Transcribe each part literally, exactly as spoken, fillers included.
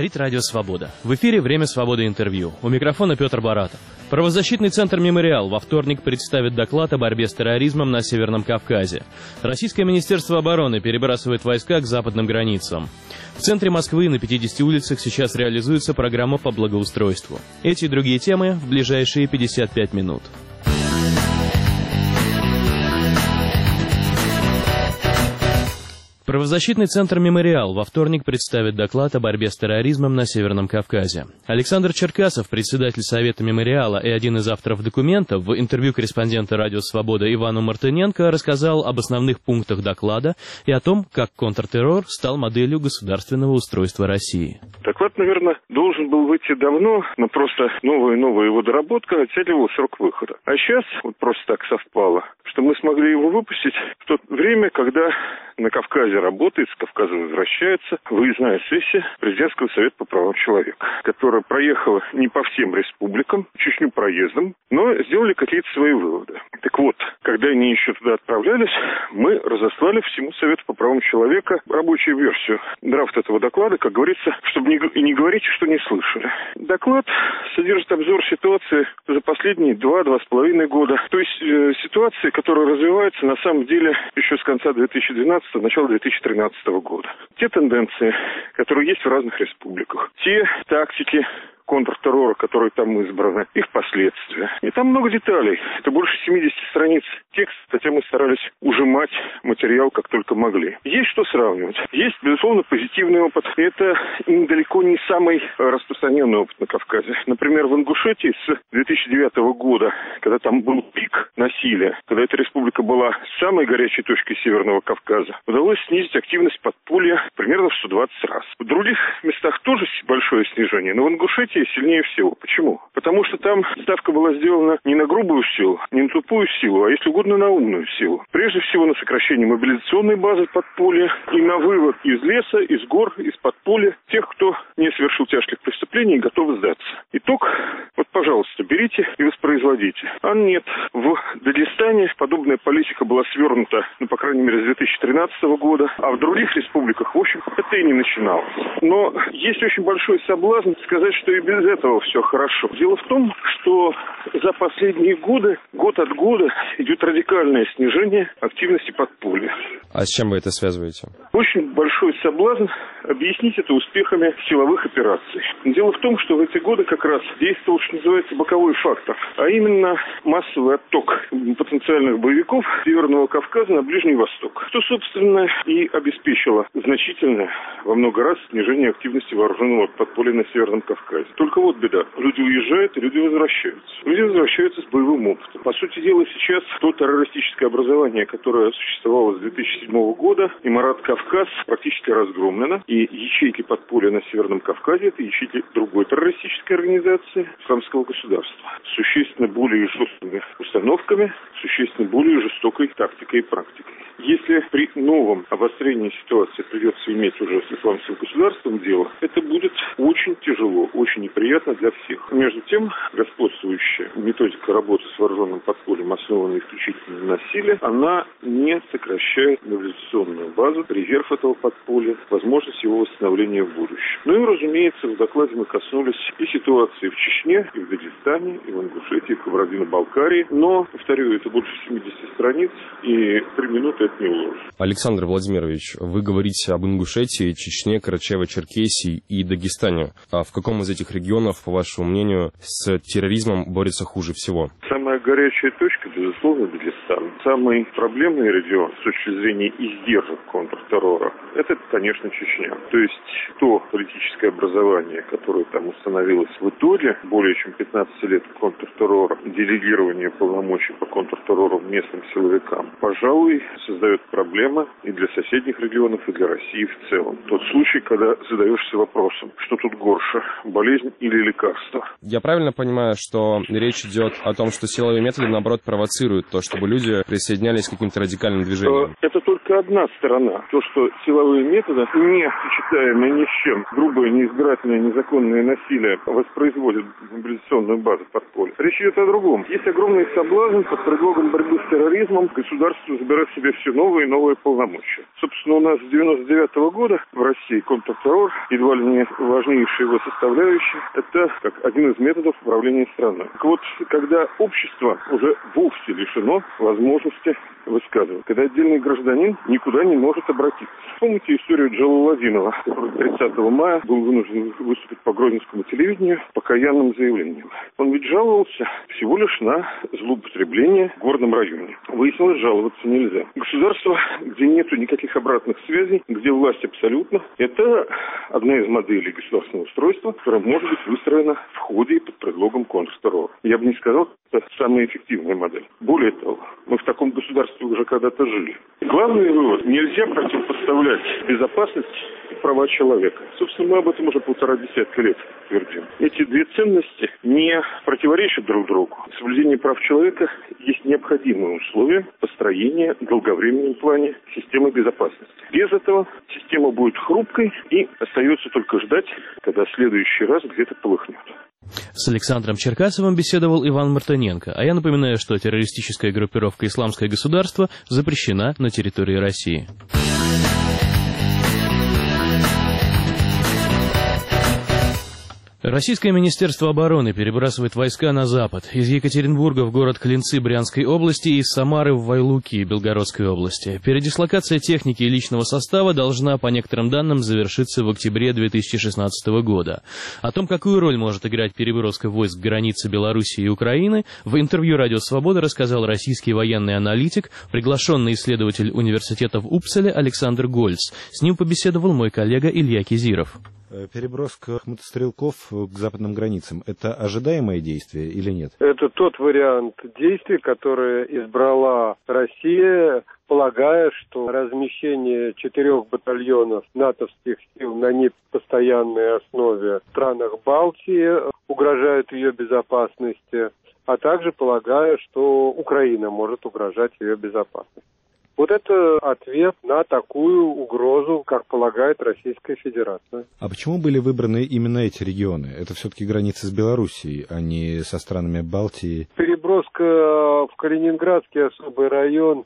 Говорит Радио Свобода. В эфире «Время свободы» интервью. У микрофона Петр Баратов. Правозащитный центр «Мемориал» во вторник представит доклад о борьбе с терроризмом на Северном Кавказе. Российское Министерство обороны перебрасывает войска к западным границам. В центре Москвы на пятидесяти улицах сейчас реализуется программа по благоустройству. Эти и другие темы в ближайшие пятьдесят пять минут. Правозащитный центр «Мемориал» во вторник представит доклад о борьбе с терроризмом на Северном Кавказе. Александр Черкасов, председатель Совета «Мемориала» и один из авторов документа, в интервью корреспондента «Радио Свобода» Ивану Мартыненко рассказал об основных пунктах доклада и о том, как контртеррор стал моделью государственного устройства России. Доклад, наверное, должен был выйти давно, но просто новая и новая его доработка оттягивала срок выхода. А сейчас вот просто так совпало, что мы смогли его выпустить в то время, когда на Кавказе работает, с Кавказа возвращается выездная сессия Президентского совета по правам человека, которая проехала не по всем республикам, Чечню проездом, но сделали какие-то свои выводы. Так вот, когда они еще туда отправлялись, мы разослали всему Совету по правам человека рабочую версию драфт этого доклада, как говорится, чтобы не, не говорить, что не слышали. Доклад содержит обзор ситуации за последние два-два с половиной года. То есть э, ситуации, которая развивается на самом деле еще с конца две тысячи двенадцатого, начала две тысячи тринадцатого года. Те тенденции, которые есть в разных республиках, те тактики контртеррора, которые там избраны, их последствия. И там много деталей. Это больше семидесяти страниц текста, хотя мы старались ужимать материал как только могли. Есть что сравнивать. Есть, безусловно, позитивный опыт. Это далеко не самый распространенный опыт на Кавказе. Например, в Ингушетии с две тысячи девятого года, когда там был пик насилия, когда эта республика была самой горячей точкой Северного Кавказа, удалось снизить активность подполья примерно в сто двадцать раз. В других местах тоже большое снижение, но в Ингушетии сильнее всего. Почему? Потому что там ставка была сделана не на грубую силу, не на тупую силу, а, если угодно, на умную силу. Прежде всего на сокращение мобилизационной базы подполья и на вывод из леса, из гор, из подполья тех, кто не совершил тяжких преступлений и готов сдаться. Итог, вот, пожалуйста, берите и воспроизводите. А нет, в Дагестане подобная политика была свернута, ну, по крайней мере, с две тысячи тринадцатого года, а в других республиках, в общем, это и не начиналось. Но есть очень большой соблазн сказать, что и без этого все хорошо. Дело в том, что за последние годы, год от года, идет радикальное снижение активности подполья. А с чем вы это связываете? Очень большой соблазн объяснить это успехами силовых операций. Дело в том, что в эти годы как раз действовал, что называется, боковой фактор, а именно массовый отток потенциальных боевиков Северного Кавказа на Ближний Восток, что, собственно, и обеспечило значительное, во много раз, снижение активности вооруженного подполья на Северном Кавказе. Только вот беда. Люди уезжают, и люди возвращаются. Люди возвращаются с боевым опытом. По сути дела, сейчас то террористическое образование, которое существовало с две тысячи седьмого года, Имарат Кавказ, практически разгромлено. И ячейки подполья на Северном Кавказе — это ячейки другой террористической организации, исламского государства. С существенно более жесткими установками, существенно более жестокой тактикой и практикой. Если при новом обострении ситуации придется иметь уже с исламским государством дело, это будет очень тяжело, очень неприятно для всех. Между тем, господствующая методика работы с вооруженным подпольем, основанная исключительно на насилии, она не сокращает мобилизационную базу, резерв этого подполья, возможность его восстановления в будущем. Ну и, разумеется, в докладе мы коснулись и ситуации в Чечне, и в Дагестане, и в Ингушетии, и в Кабардино-Балкарии. Но, повторю, это больше семидесяти страниц, и три минуты это не уложится. Александр Владимирович, вы говорите об Ингушетии, Чечне, Карачаево-Черкесии и Дагестане. А в каком из этих регионов, по вашему мнению, с терроризмом борется хуже всего? Самая горячая точка, безусловно, Дагестан. Самый проблемный регион с точки зрения издержек контртеррора — это, конечно, Чечня. То есть то политическое образование, которое там установилось в итоге, более чем пятнадцать лет контртеррора, делегирование полномочий по контртеррору местным силовикам, пожалуй, создает проблемы и для соседних регионов, и для России в целом. Тот случай, когда задаешься вопросом, что тут горше, болезнь или лекарство. Я правильно понимаю, что речь идет о том, что силовые методы, наоборот, провоцируют то, чтобы люди присоединялись к каким-то радикальным движениям? Это только одна сторона. То, что силовые методы, не сочетаемые ни с чем, грубое, неизбирательное, незаконное насилие воспроизводят мобилизационную базу подполья. Речь идет о другом. Есть огромный соблазн под предлогом борьбы с терроризмом государство забирать себе все новые и новые полномочия. Собственно, у нас с девяносто девятого года в России контртеррор, едва ли не важнейшая его составляющая, это как один из методов управления страной. Так вот, когда общество уже вовсе лишено возможности высказывать, когда отдельный гражданин никуда не может обратиться. Вспомните историю Джалаладинова, который тридцатого мая был вынужден выступить по грозненскому телевидению с покаянным заявлением. Он ведь жаловался всего лишь на злоупотребление в горном районе. Выяснилось, жаловаться нельзя. Государство, где нету никаких обратных связей, где власть абсолютно, это одна из моделей государственного устройства, которая может быть выстроена в ходе и под предлогом контртеррора. Я бы не сказал, что это самая эффективная модель. Более того, мы в таком государстве уже когда-то жили. Главный вывод: нельзя противопоставлять безопасность и права человека. Собственно, мы об этом уже полтора десятка лет твердим. Эти две ценности не противоречат друг другу. Соблюдение прав человека есть необходимое условие построения в долговременном плане системы безопасности. Без этого система будет хрупкой, и остается только ждать, когда в следующий раз где-то полыхнет. С Александром Черкасовым беседовал Иван Мартыненко. А я напоминаю, что террористическая группировка «Исламское государство» запрещена на территории России. Российское Министерство обороны перебрасывает войска на запад, из Екатеринбурга в город Клинцы Брянской области и из Самары в Вайлуки Белгородской области. Передислокация техники и личного состава должна, по некоторым данным, завершиться в октябре две тысячи шестнадцатого года. О том, какую роль может играть переброска войск к границе Белоруссии и Украины, в интервью «Радио Свобода» рассказал российский военный аналитик, приглашенный исследователь университета в Упселе Александр Гольц. С ним побеседовал мой коллега Илья Кизиров. Переброска мотострелков к западным границам – это ожидаемое действие или нет? Это тот вариант действий, который избрала Россия, полагая, что размещение четырех батальонов натовских сил на непостоянной основе в странах Балтии угрожает ее безопасности, а также полагая, что Украина может угрожать ее безопасности. Вот это ответ на такую угрозу, как полагает Российская Федерация. А почему были выбраны именно эти регионы? Это все-таки границы с Белоруссией, а не со странами Балтии. Переброска в Калининградский особый район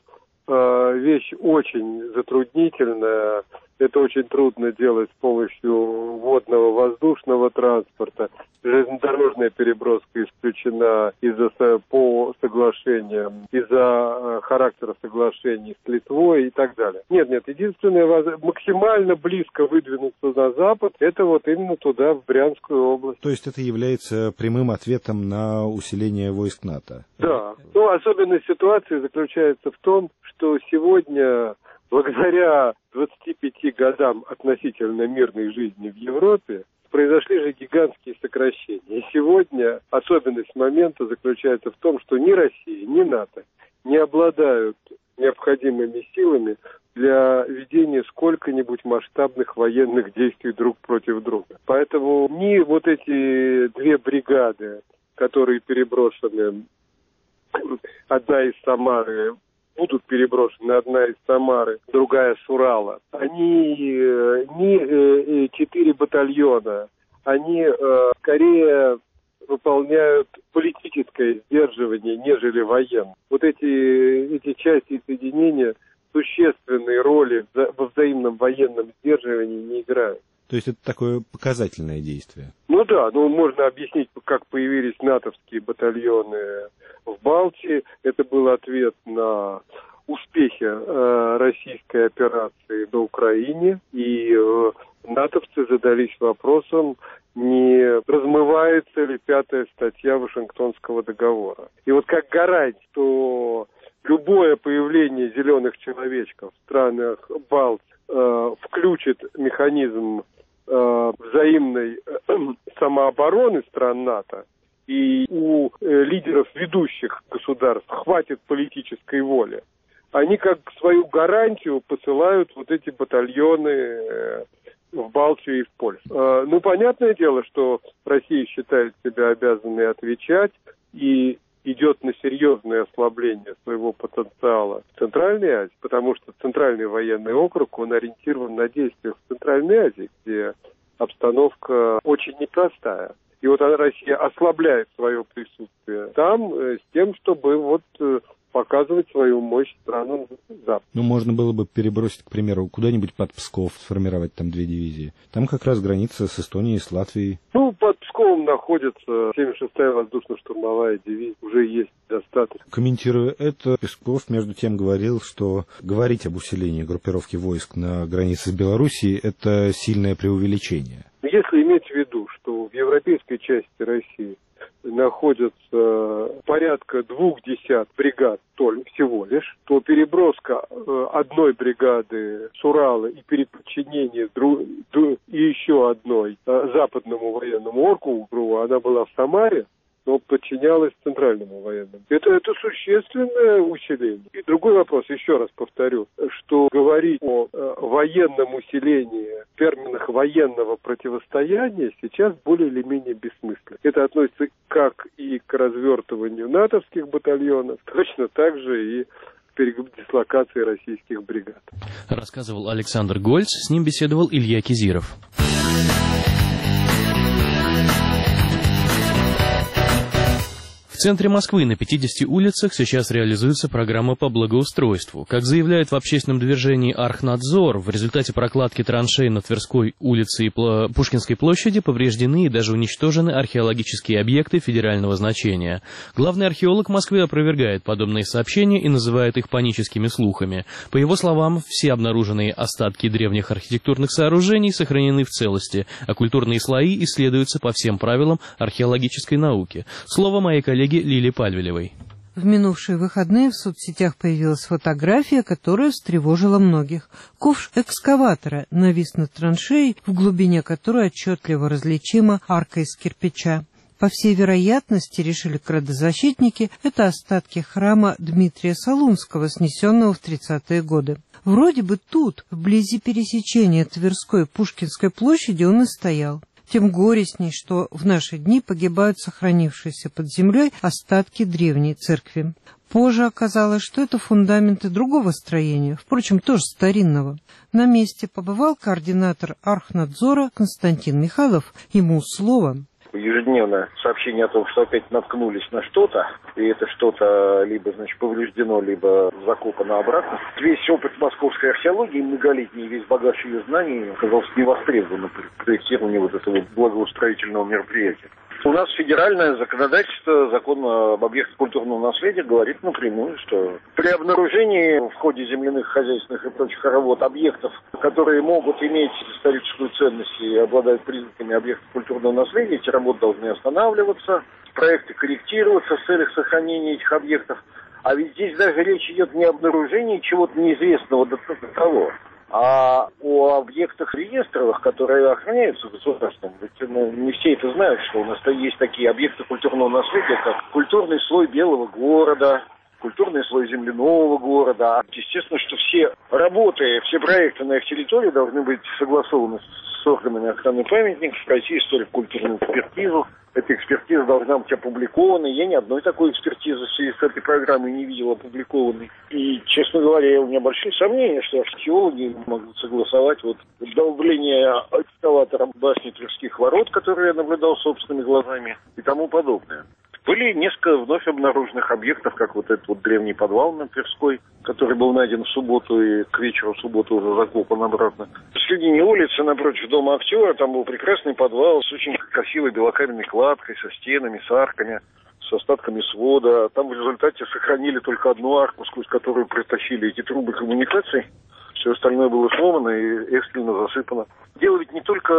э, вещь очень затруднительная. Это очень трудно делать с помощью водного, воздушного транспорта. Железнодорожная переброска исключена из-за по соглашениям, из-за характера соглашений с Литвой и так далее. Нет, нет, единственное, максимально близко выдвинуться на запад, это вот именно туда, в Брянскую область. То есть это является прямым ответом на усиление войск НАТО? Да. Ну, особенность ситуации заключается в том, что сегодня, благодаря двадцати пяти годам относительно мирной жизни в Европе, произошли же гигантские сокращения. И сегодня особенность момента заключается в том, что ни Россия, ни НАТО не обладают необходимыми силами для ведения сколько-нибудь масштабных военных действий друг против друга. Поэтому ни вот эти две бригады, которые переброшены, одна из Самары, будут переброшены, одна из Самары, другая с Урала. Они не четыре батальона, они э, скорее выполняют политическое сдерживание, нежели военное. Вот эти, эти части и соединения существенной роли во взаимном военном сдерживании не играют. То есть это такое показательное действие? Ну да, ну можно объяснить, как появились натовские батальоны в Балтии. Это был ответ на успехи э, российской операции на Украине. И э, натовцы задались вопросом, не размывается ли пятая статья Вашингтонского договора. И вот как гарантия, что любое появление зеленых человечков в странах Балтии э, включит механизм э, взаимной э, самообороны стран НАТО, и у э, лидеров ведущих государств хватит политической воли, они как свою гарантию посылают вот эти батальоны э, в Балтию и в Польшу. Э, ну, понятное дело, что Россия считает себя обязанной отвечать, и идет на серьезное ослабление своего потенциала в Центральной Азии, потому что Центральный военный округ, он ориентирован на действия в Центральной Азии, где обстановка очень непростая. И вот Россия ослабляет свое присутствие там э, с тем, чтобы вот э, показывать свою мощь странам Запада. Ну, можно было бы перебросить, к примеру, куда-нибудь под Псков, сформировать там две дивизии. Там как раз граница с Эстонией, с Латвией. Ну, под Псковом находится семьдесят шестая воздушно-штурмовая дивизия. Уже есть достаточно. Комментируя это, Песков, между тем, говорил, что говорить об усилении группировки войск на границе с Белоруссией – это сильное преувеличение. Если иметь в виду, что в европейской части России находится порядка двух десят бригад только всего лишь, то переброска одной бригады с Урала и переподчинение друг, и еще одной западному военному округу, она была в Самаре, но подчинялась Центральному военному. Это, это существенное усиление. И другой вопрос, еще раз повторю, что говорить о э, военном усилении в терминах военного противостояния сейчас более или менее бессмысленно. Это относится как и к развертыванию натовских батальонов, точно так же и к передислокации российских бригад. Рассказывал Александр Гольц, с ним беседовал Илья Кизиров. В центре Москвы на пятидесяти улицах сейчас реализуется программа по благоустройству. Как заявляют в общественном движении «Архнадзор», в результате прокладки траншей на Тверской улице и Пушкинской площади повреждены и даже уничтожены археологические объекты федерального значения. Главный археолог Москвы опровергает подобные сообщения и называет их паническими слухами. По его словам, все обнаруженные остатки древних архитектурных сооружений сохранены в целости, а культурные слои исследуются по всем правилам археологической науки. Слово моей коллеги Лилии Пальвелевой. В минувшие выходные в соцсетях появилась фотография, которая встревожила многих. Ковш экскаватора навис над траншеей, в глубине которой отчетливо различима арка из кирпича. По всей вероятности, решили градозащитники, это остатки храма Дмитрия Солунского, снесенного в тридцатые годы. Вроде бы тут, вблизи пересечения Тверской и Пушкинской площади, он и стоял. Тем горестней, что в наши дни погибают сохранившиеся под землей остатки древней церкви. Позже оказалось, что это фундаменты другого строения, впрочем, тоже старинного. На месте побывал координатор Архнадзора Константин Михайлов. Ему слово. Ежедневно сообщение о том, что опять наткнулись на что-то, и это что-то либо, значит, повреждено, либо закопано обратно. Весь опыт московской археологии, многолетний, весь багаж ее знаний оказался невостребован при проектировании вот этого благоустроительного мероприятия. У нас федеральное законодательство, закон об объектах культурного наследия говорит напрямую, что при обнаружении в ходе земляных, хозяйственных и прочих работ объектов, которые могут иметь историческую ценность и обладают признаками объектов культурного наследия, эти работы должны останавливаться, проекты корректироваться в целях сохранения этих объектов. А ведь здесь даже речь идет не о обнаружении чего-то неизвестного до того, а о объектах реестровых, которые охраняются государством. Ведь не все это знают, что у нас есть такие объекты культурного наследия, как культурный слой Белого города, культурный слой земляного города. Естественно, что все работы, все проекты на их территории должны быть согласованы с органами охраны памятников, пройти историко-культурную экспертизу. Эта экспертиза должна быть опубликована. Я ни одной такой экспертизы в связи с этой программой не видел опубликованной. И, честно говоря, у меня большие сомнения, что археологи могут согласовать вот долбление экскаватором башни Тверских ворот, которые я наблюдал собственными глазами, и тому подобное. Были несколько вновь обнаруженных объектов, как вот этот вот древний подвал на Тверской, который был найден в субботу и к вечеру в субботу уже закопан обратно. В середине улицы, напротив дома актера, там был прекрасный подвал с очень красивой белокаменной кладкой, со стенами, с арками, с остатками свода. Там в результате сохранили только одну арку, сквозь которую протащили эти трубы коммуникаций. Все остальное было сломано и экстренно засыпано. Дело ведь не только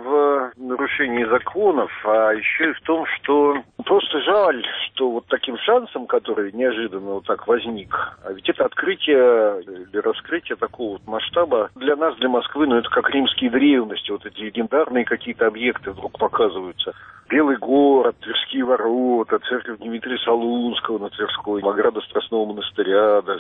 в нарушении законов, а еще и в том, что просто жаль, что вот таким шансом, который неожиданно вот так возник, а ведь это открытие или раскрытие такого вот масштаба для нас, для Москвы, ну это как римские древности, вот эти легендарные какие-то объекты вдруг показываются. Белый город, Тверские ворота, церковь Дмитрия Солунского на Тверской, ограда Страстного монастыря даже.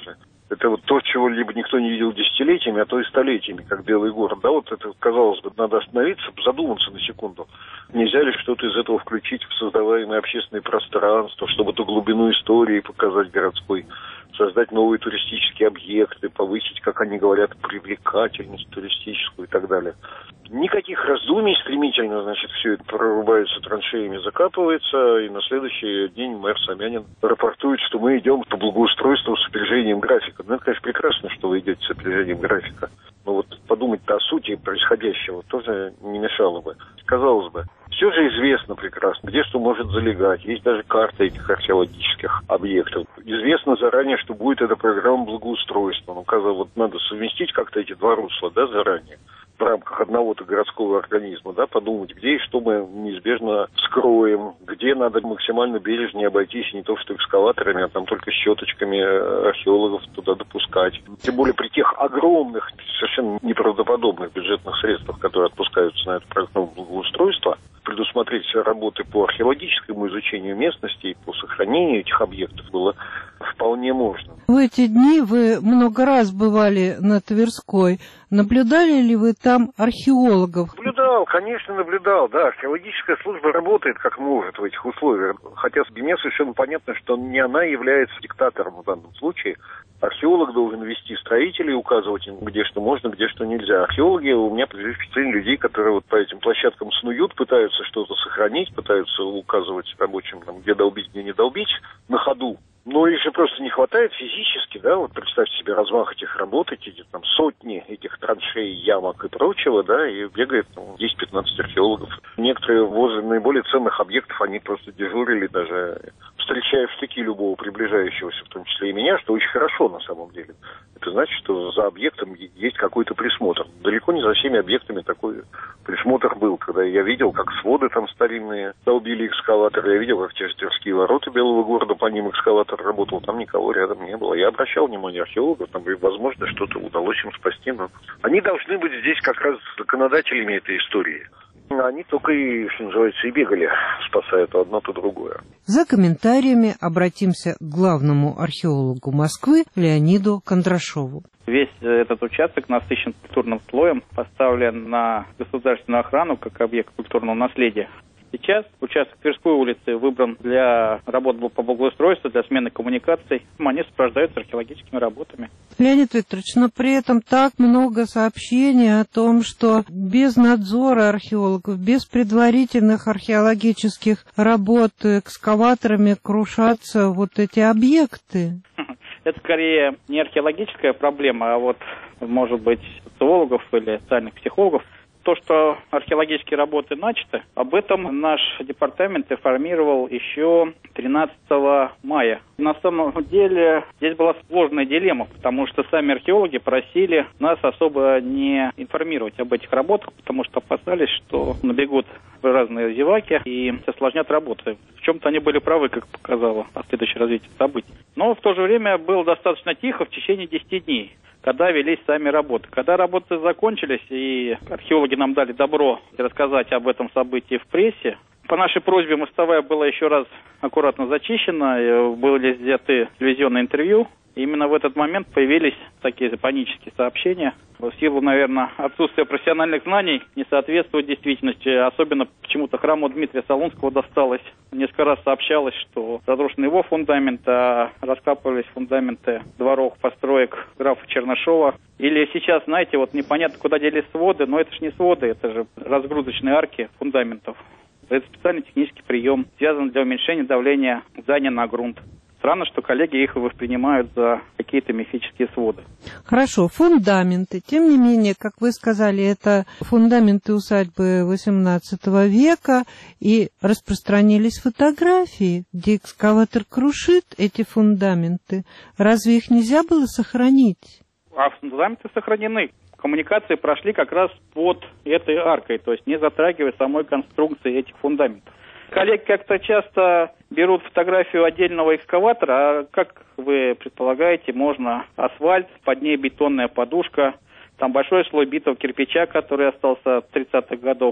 Это вот то, чего либо никто не видел десятилетиями, а то и столетиями, как Белый город. Да, вот это, казалось бы, надо остановиться, задуматься на секунду. Нельзя ли что-то из этого включить в создаваемое общественное пространство, чтобы ту глубину истории показать городской, создать новые туристические объекты, повысить, как они говорят, привлекательность туристическую и так далее. Никаких раздумий, стремительно, значит, все это прорубается траншеями, закапывается, и на следующий день мэр Собянин рапортует, что мы идем по благоустройству с опережением графика. Ну, это, конечно, прекрасно, что вы идете с опережением графика. Но вот подумать-то о сути происходящего тоже не мешало бы. Казалось бы, все же известно прекрасно, где что может залегать. Есть даже карта этих археологических объектов. Известно заранее, что будет эта программа благоустройства. Ну, казалось, вот надо совместить как-то эти два русла, да, заранее. В рамках одного-то городского организма, да, подумать, где и что мы неизбежно скроем, где надо максимально бережнее обойтись, не то что экскаваторами, а там только щеточками археологов туда допускать. Тем более при тех огромных, совершенно неправдоподобных бюджетных средствах, которые отпускаются на эту программу благоустройства, предусмотреть работы по археологическому изучению местности и по сохранению этих объектов было вполне можно. В эти дни вы много раз бывали на Тверской. Наблюдали ли вы там археологов? Наблюдал, конечно, наблюдал, да. Археологическая служба работает как может в этих условиях. Хотя мне совершенно понятно, что не она является диктатором в данном случае. Археолог должен вести строителей, указывать им, где что можно, где что нельзя. Археологи, у меня впечатление людей, которые вот по этим площадкам снуют, пытаются что-то сохранить, пытаются указывать рабочим, там, где долбить, где не долбить, на ходу. Но их же просто не хватает физически, да, вот представьте себе размах этих работ, эти там сотни этих траншей, ямок и прочего, да, и бегает ну, десять-пятнадцать археологов. Некоторые возле наиболее ценных объектов, они просто дежурили даже, встречая в штыки любого приближающегося, в том числе и меня, что очень хорошо на самом деле. Это значит, что за объектом есть какой-то присмотр. Далеко не за всеми объектами такой присмотр был, когда я видел, как своды там старинные долбили экскаваторы, я видел, как через Тверские ворота Белого города по ним экскаватор работал, там никого рядом не было. Я обращал внимание археологов, там, и, возможно, что-то удалось им спасти, но они должны быть здесь как раз законодателями этой истории. Они только и, что называется, и бегали, спасая то одно, то другое. За комментариями обратимся к главному археологу Москвы Леониду Кондрашову. Весь этот участок насыщен культурным слоем, поставлен на государственную охрану как объект культурного наследия. Сейчас участок Тверской улицы выбран для работ по благоустройству, для смены коммуникаций. Они сопровождаются археологическими работами. Леонид Викторович, но при этом так много сообщений о том, что без надзора археологов, без предварительных археологических работ экскаваторами крушатся вот эти объекты. Это скорее не археологическая проблема, а вот, может быть, социологов или социальных психологов. То, что археологические работы начаты, об этом наш департамент информировал еще тринадцатого мая. На самом деле здесь была сложная дилемма, потому что сами археологи просили нас особо не информировать об этих работах, потому что опасались, что набегут разные зеваки и осложнят работу. В чем-то они были правы, как показало последующее развитие событий. Но в то же время было достаточно тихо в течение десяти дней, когда велись сами работы. Когда работы закончились, и археологи нам дали добро рассказать об этом событии в прессе, по нашей просьбе мостовая была еще раз аккуратно зачищена, были взяты телевизионные интервью. И именно в этот момент появились такие панические сообщения. В силу, наверное, отсутствия профессиональных знаний, не соответствует действительности. Особенно почему-то храму Дмитрия Солунского досталось. Несколько раз сообщалось, что разрушены его фундамент, а раскапывались фундаменты дворов, построек графа Чернышова. Или сейчас, знаете, вот непонятно, куда делись своды, но это же не своды, это же разгрузочные арки фундаментов. Это специальный технический прием, связан для уменьшения давления здания на грунт. Странно, что коллеги их воспринимают за какие-то мифические своды. Хорошо, фундаменты. Тем не менее, как вы сказали, это фундаменты усадьбы восемнадцатого века, и распространились фотографии, где экскаватор крушит эти фундаменты. Разве их нельзя было сохранить? А фундаменты сохранены. Коммуникации прошли как раз под этой аркой, то есть не затрагивая самой конструкции этих фундаментов. Коллеги как-то часто берут фотографию отдельного экскаватора, а, как вы предполагаете, можно асфальт, под ней бетонная подушка, там большой слой битого кирпича, который остался от тридцатых годов.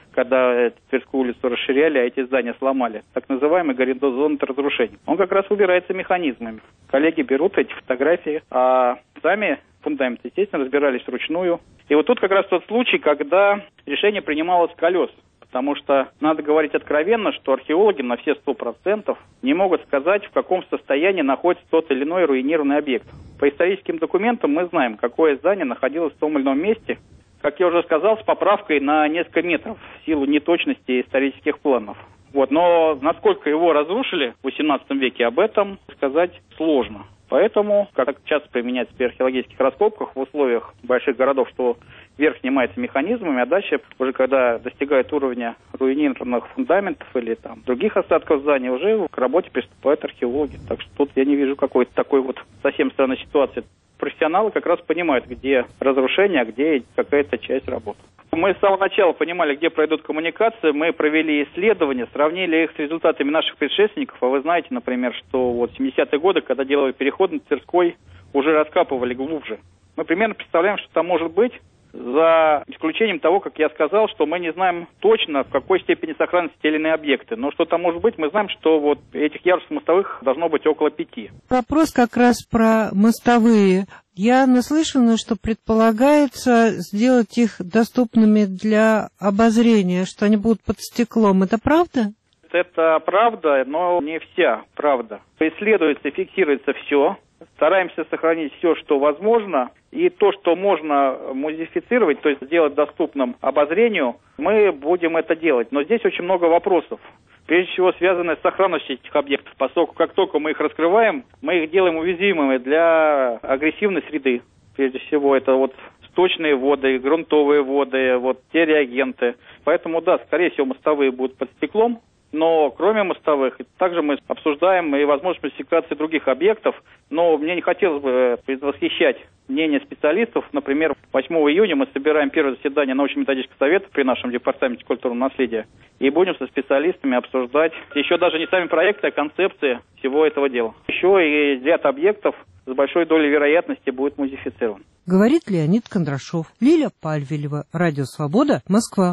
когда Тверскую улицу расширяли, а эти здания сломали. Так называемый горизонт разрушений. Он как раз убирается механизмами. Коллеги берут эти фотографии, а сами фундаменты, естественно, разбирались вручную. И вот тут как раз тот случай, когда решение принималось с колес. Потому что надо говорить откровенно, что археологи на все сто процентов не могут сказать, в каком состоянии находится тот или иной руинированный объект. По историческим документам мы знаем, какое здание находилось в том или ином месте, как я уже сказал, с поправкой на несколько метров в силу неточности исторических планов. Вот, но насколько его разрушили в восемнадцатом веке, об этом сказать сложно. Поэтому, как часто применяется при археологических раскопках в условиях больших городов, что верх снимается механизмами, а дальше, уже когда достигает уровня руинированных фундаментов или там других остатков зданий, уже к работе приступают археологи. Так что тут я не вижу какой-то такой вот совсем странной ситуации. Профессионалы как раз понимают, где разрушение, а где какая-то часть работы. Мы с самого начала понимали, где пройдут коммуникации, мы провели исследования, сравнили их с результатами наших предшественников, а вы знаете, например, что вот в семидесятые годы, когда делали переход на Тверской, уже раскапывали глубже. Мы примерно представляем, что там может быть, за исключением того, как я сказал, что мы не знаем точно, в какой степени сохранятся те или иные объекты. Но что там может быть, мы знаем, что вот этих ярусов мостовых должно быть около пяти. Вопрос как раз про мостовые. Я наслышана, что предполагается сделать их доступными для обозрения, что они будут под стеклом. Это правда? Это правда, но не вся правда. Исследуется, фиксируется все. Стараемся сохранить все, что возможно. И то, что можно модифицировать, то есть сделать доступным обозрению, мы будем это делать. Но здесь очень много вопросов. Прежде всего, связанные с сохранностью этих объектов. Поскольку как только мы их раскрываем, мы их делаем уязвимыми для агрессивной среды. Прежде всего, это вот сточные воды, грунтовые воды, вот те реагенты. Поэтому, да, скорее всего, мостовые будут под стеклом. Но кроме мостовых, также мы обсуждаем и возможность модификации других объектов. Но мне не хотелось бы предвосхищать мнение специалистов. Например, восьмого июня мы собираем первое заседание научно-методического совета при нашем департаменте культурного наследия. И будем со специалистами обсуждать еще даже не сами проекты, а концепции всего этого дела. Еще и ряд объектов с большой долей вероятности будет модифицирован. Говорит Леонид Кондрашов. Лиля Пальвелева. Радио «Свобода», Москва.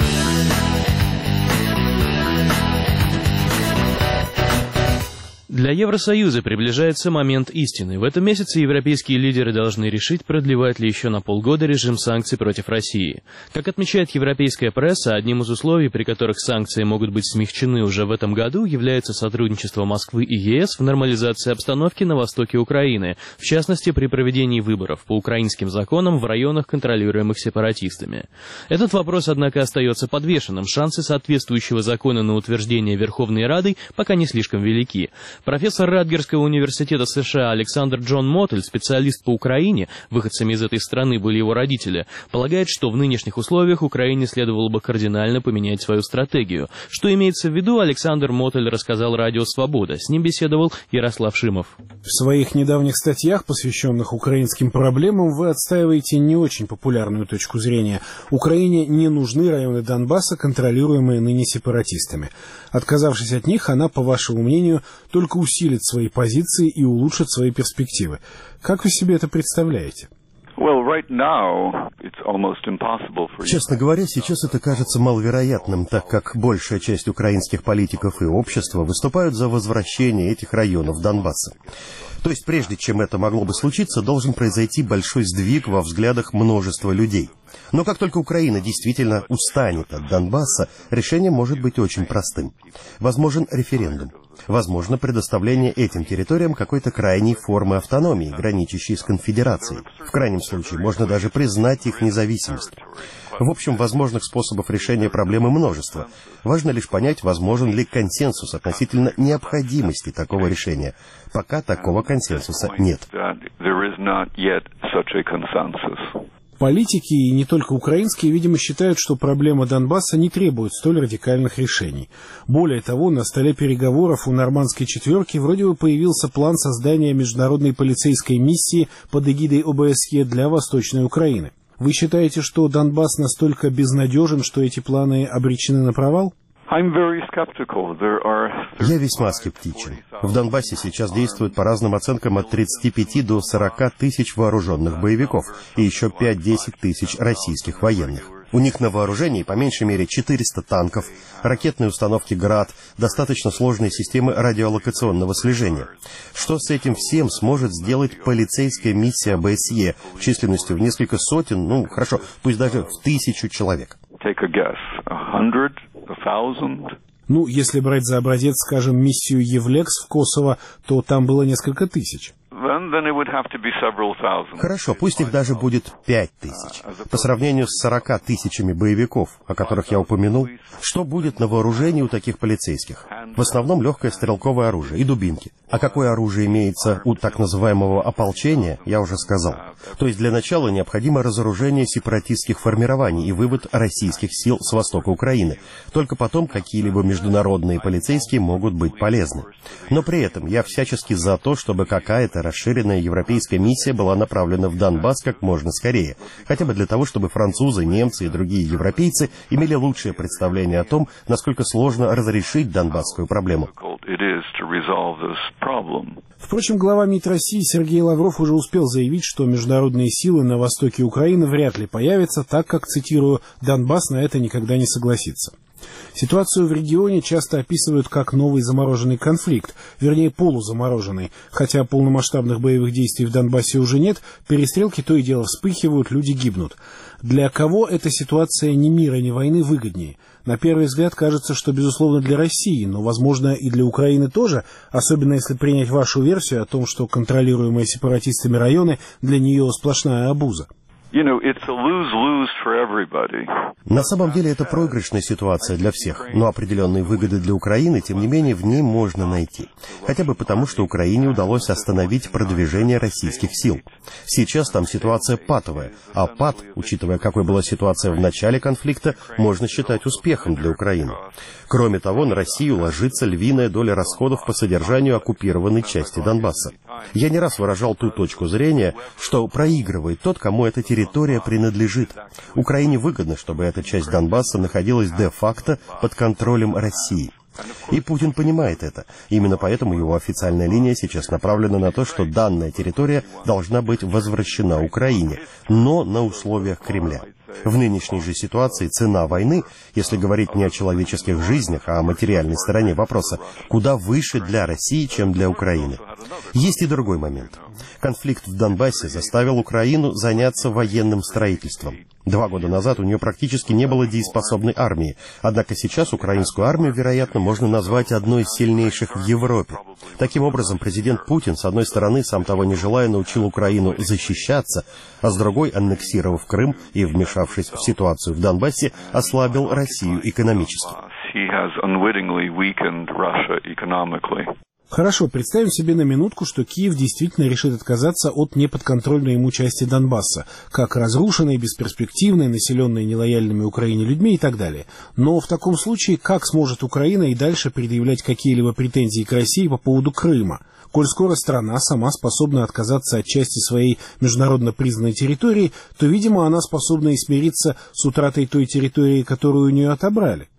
Для Евросоюза приближается момент истины. В этом месяце европейские лидеры должны решить, продлевать ли еще на полгода режим санкций против России. Как отмечает европейская пресса, одним из условий, при которых санкции могут быть смягчены уже в этом году, является сотрудничество Москвы и ЕС в нормализации обстановки на востоке Украины, в частности, при проведении выборов по украинским законам в районах, контролируемых сепаратистами. Этот вопрос, однако, остается подвешенным. Шансы соответствующего закона на утверждение Верховной Радой пока не слишком велики. Профессор Радгерского университета США Александр Джон Мотель, специалист по Украине, выходцами из этой страны были его родители, полагает, что в нынешних условиях Украине следовало бы кардинально поменять свою стратегию. Что имеется в виду, Александр Мотель рассказал Радио «Свобода». С ним беседовал Ярослав Шимов. В своих недавних статьях, посвященных украинским проблемам, вы отстаиваете не очень популярную точку зрения. Украине не нужны районы Донбасса, контролируемые ныне сепаратистами. Отказавшись от них, она, по вашему мнению, только усилит свои позиции и улучшит свои перспективы. Как вы себе это представляете? Честно говоря, сейчас это кажется маловероятным, так как большая часть украинских политиков и общества выступают за возвращение этих районов Донбасса. То есть, прежде чем это могло бы случиться, должен произойти большой сдвиг во взглядах множества людей. Но как только Украина действительно устанет от Донбасса, решение может быть очень простым. Возможен референдум. Возможно, предоставление этим территориям какой-то крайней формы автономии, граничащей с конфедерацией. В крайнем случае, можно даже признать их независимость. В общем, возможных способов решения проблемы множество. Важно лишь понять, возможен ли консенсус относительно необходимости такого решения. Пока такого консенсуса нет. Политики, и не только украинские, видимо, считают, что проблема Донбасса не требует столь радикальных решений. Более того, на столе переговоров у нормандской четверки вроде бы появился план создания международной полицейской миссии под эгидой О Бэ Эс Е для Восточной Украины. Вы считаете, что Донбасс настолько безнадежен, что эти планы обречены на провал? Я весьма скептичен. В Донбассе сейчас действует, по разным оценкам, от тридцати пяти до сорока тысяч вооруженных боевиков и еще пять-десять тысяч российских военных. У них на вооружении по меньшей мере четыреста танков, ракетные установки «Град», достаточно сложные системы радиолокационного слежения. Что с этим всем сможет сделать полицейская миссия ОБСЕ численностью в несколько сотен, ну, хорошо, пусть даже в тысячу человек? Ну, если брать за образец, скажем, миссию Евлекс в Косово, то там было несколько тысяч. Хорошо, пусть их даже будет пять тысяч. По сравнению с сорока тысячами боевиков, о которых я упомянул, что будет на вооружении у таких полицейских? В основном легкое стрелковое оружие и дубинки. А какое оружие имеется у так называемого ополчения, я уже сказал. То есть для начала необходимо разоружение сепаратистских формирований и вывод российских сил с востока Украины. Только потом какие-либо международные полицейские могут быть полезны. Но при этом я всячески за то, чтобы какая-то расширенная европейская миссия была направлена в Донбасс как можно скорее. Хотя бы для того, чтобы французы, немцы и другие европейцы имели лучшее представление о том, насколько сложно разрешить донбасскую проблему. Впрочем, глава МИД России Сергей Лавров уже успел заявить, что международные силы на востоке Украины вряд ли появятся, так как, цитирую, «Донбасс на это никогда не согласится». Ситуацию в регионе часто описывают как новый замороженный конфликт, вернее полузамороженный. Хотя полномасштабных боевых действий в Донбассе уже нет, перестрелки то и дело вспыхивают, люди гибнут. Для кого эта ситуация ни мира, ни войны выгоднее? На первый взгляд кажется, что безусловно для России, но возможно и для Украины тоже, особенно если принять вашу версию о том, что контролируемые сепаратистами районы для нее сплошная обуза. На самом деле это проигрышная ситуация для всех, но определенные выгоды для Украины, тем не менее, в ней можно найти. Хотя бы потому, что Украине удалось остановить продвижение российских сил. Сейчас там ситуация патовая, а пат, учитывая, какой была ситуация в начале конфликта, можно считать успехом для Украины. Кроме того, на Россию ложится львиная доля расходов по содержанию оккупированной части Донбасса. Я не раз выражал ту точку зрения, что проигрывает тот, кому эта территория принадлежит. Украине выгодно, чтобы эта часть Донбасса находилась де-факто под контролем России. И Путин понимает это. Именно поэтому его официальная линия сейчас направлена на то, что данная территория должна быть возвращена Украине, но на условиях Кремля. В нынешней же ситуации цена войны, если говорить не о человеческих жизнях, а о материальной стороне вопроса, куда выше для России, чем для Украины. Есть и другой момент. Конфликт в Донбассе заставил Украину заняться военным строительством. Два года назад у нее практически не было дееспособной армии, однако сейчас украинскую армию, вероятно, можно назвать одной из сильнейших в Европе. Таким образом, президент Путин, с одной стороны, сам того не желая, научил Украину защищаться, а с другой, аннексировав Крым и вмешавшись в ситуацию в Донбассе, ослабил Россию экономически. Хорошо, представим себе на минутку, что Киев действительно решит отказаться от неподконтрольной ему части Донбасса, как разрушенной, бесперспективной, населенной нелояльными Украине людьми и так далее. Но в таком случае, как сможет Украина и дальше предъявлять какие-либо претензии к России по поводу Крыма? Коль скоро страна сама способна отказаться от части своей международно признанной территории, то, видимо, она способна и смириться с утратой той территории, которую у нее отобрали.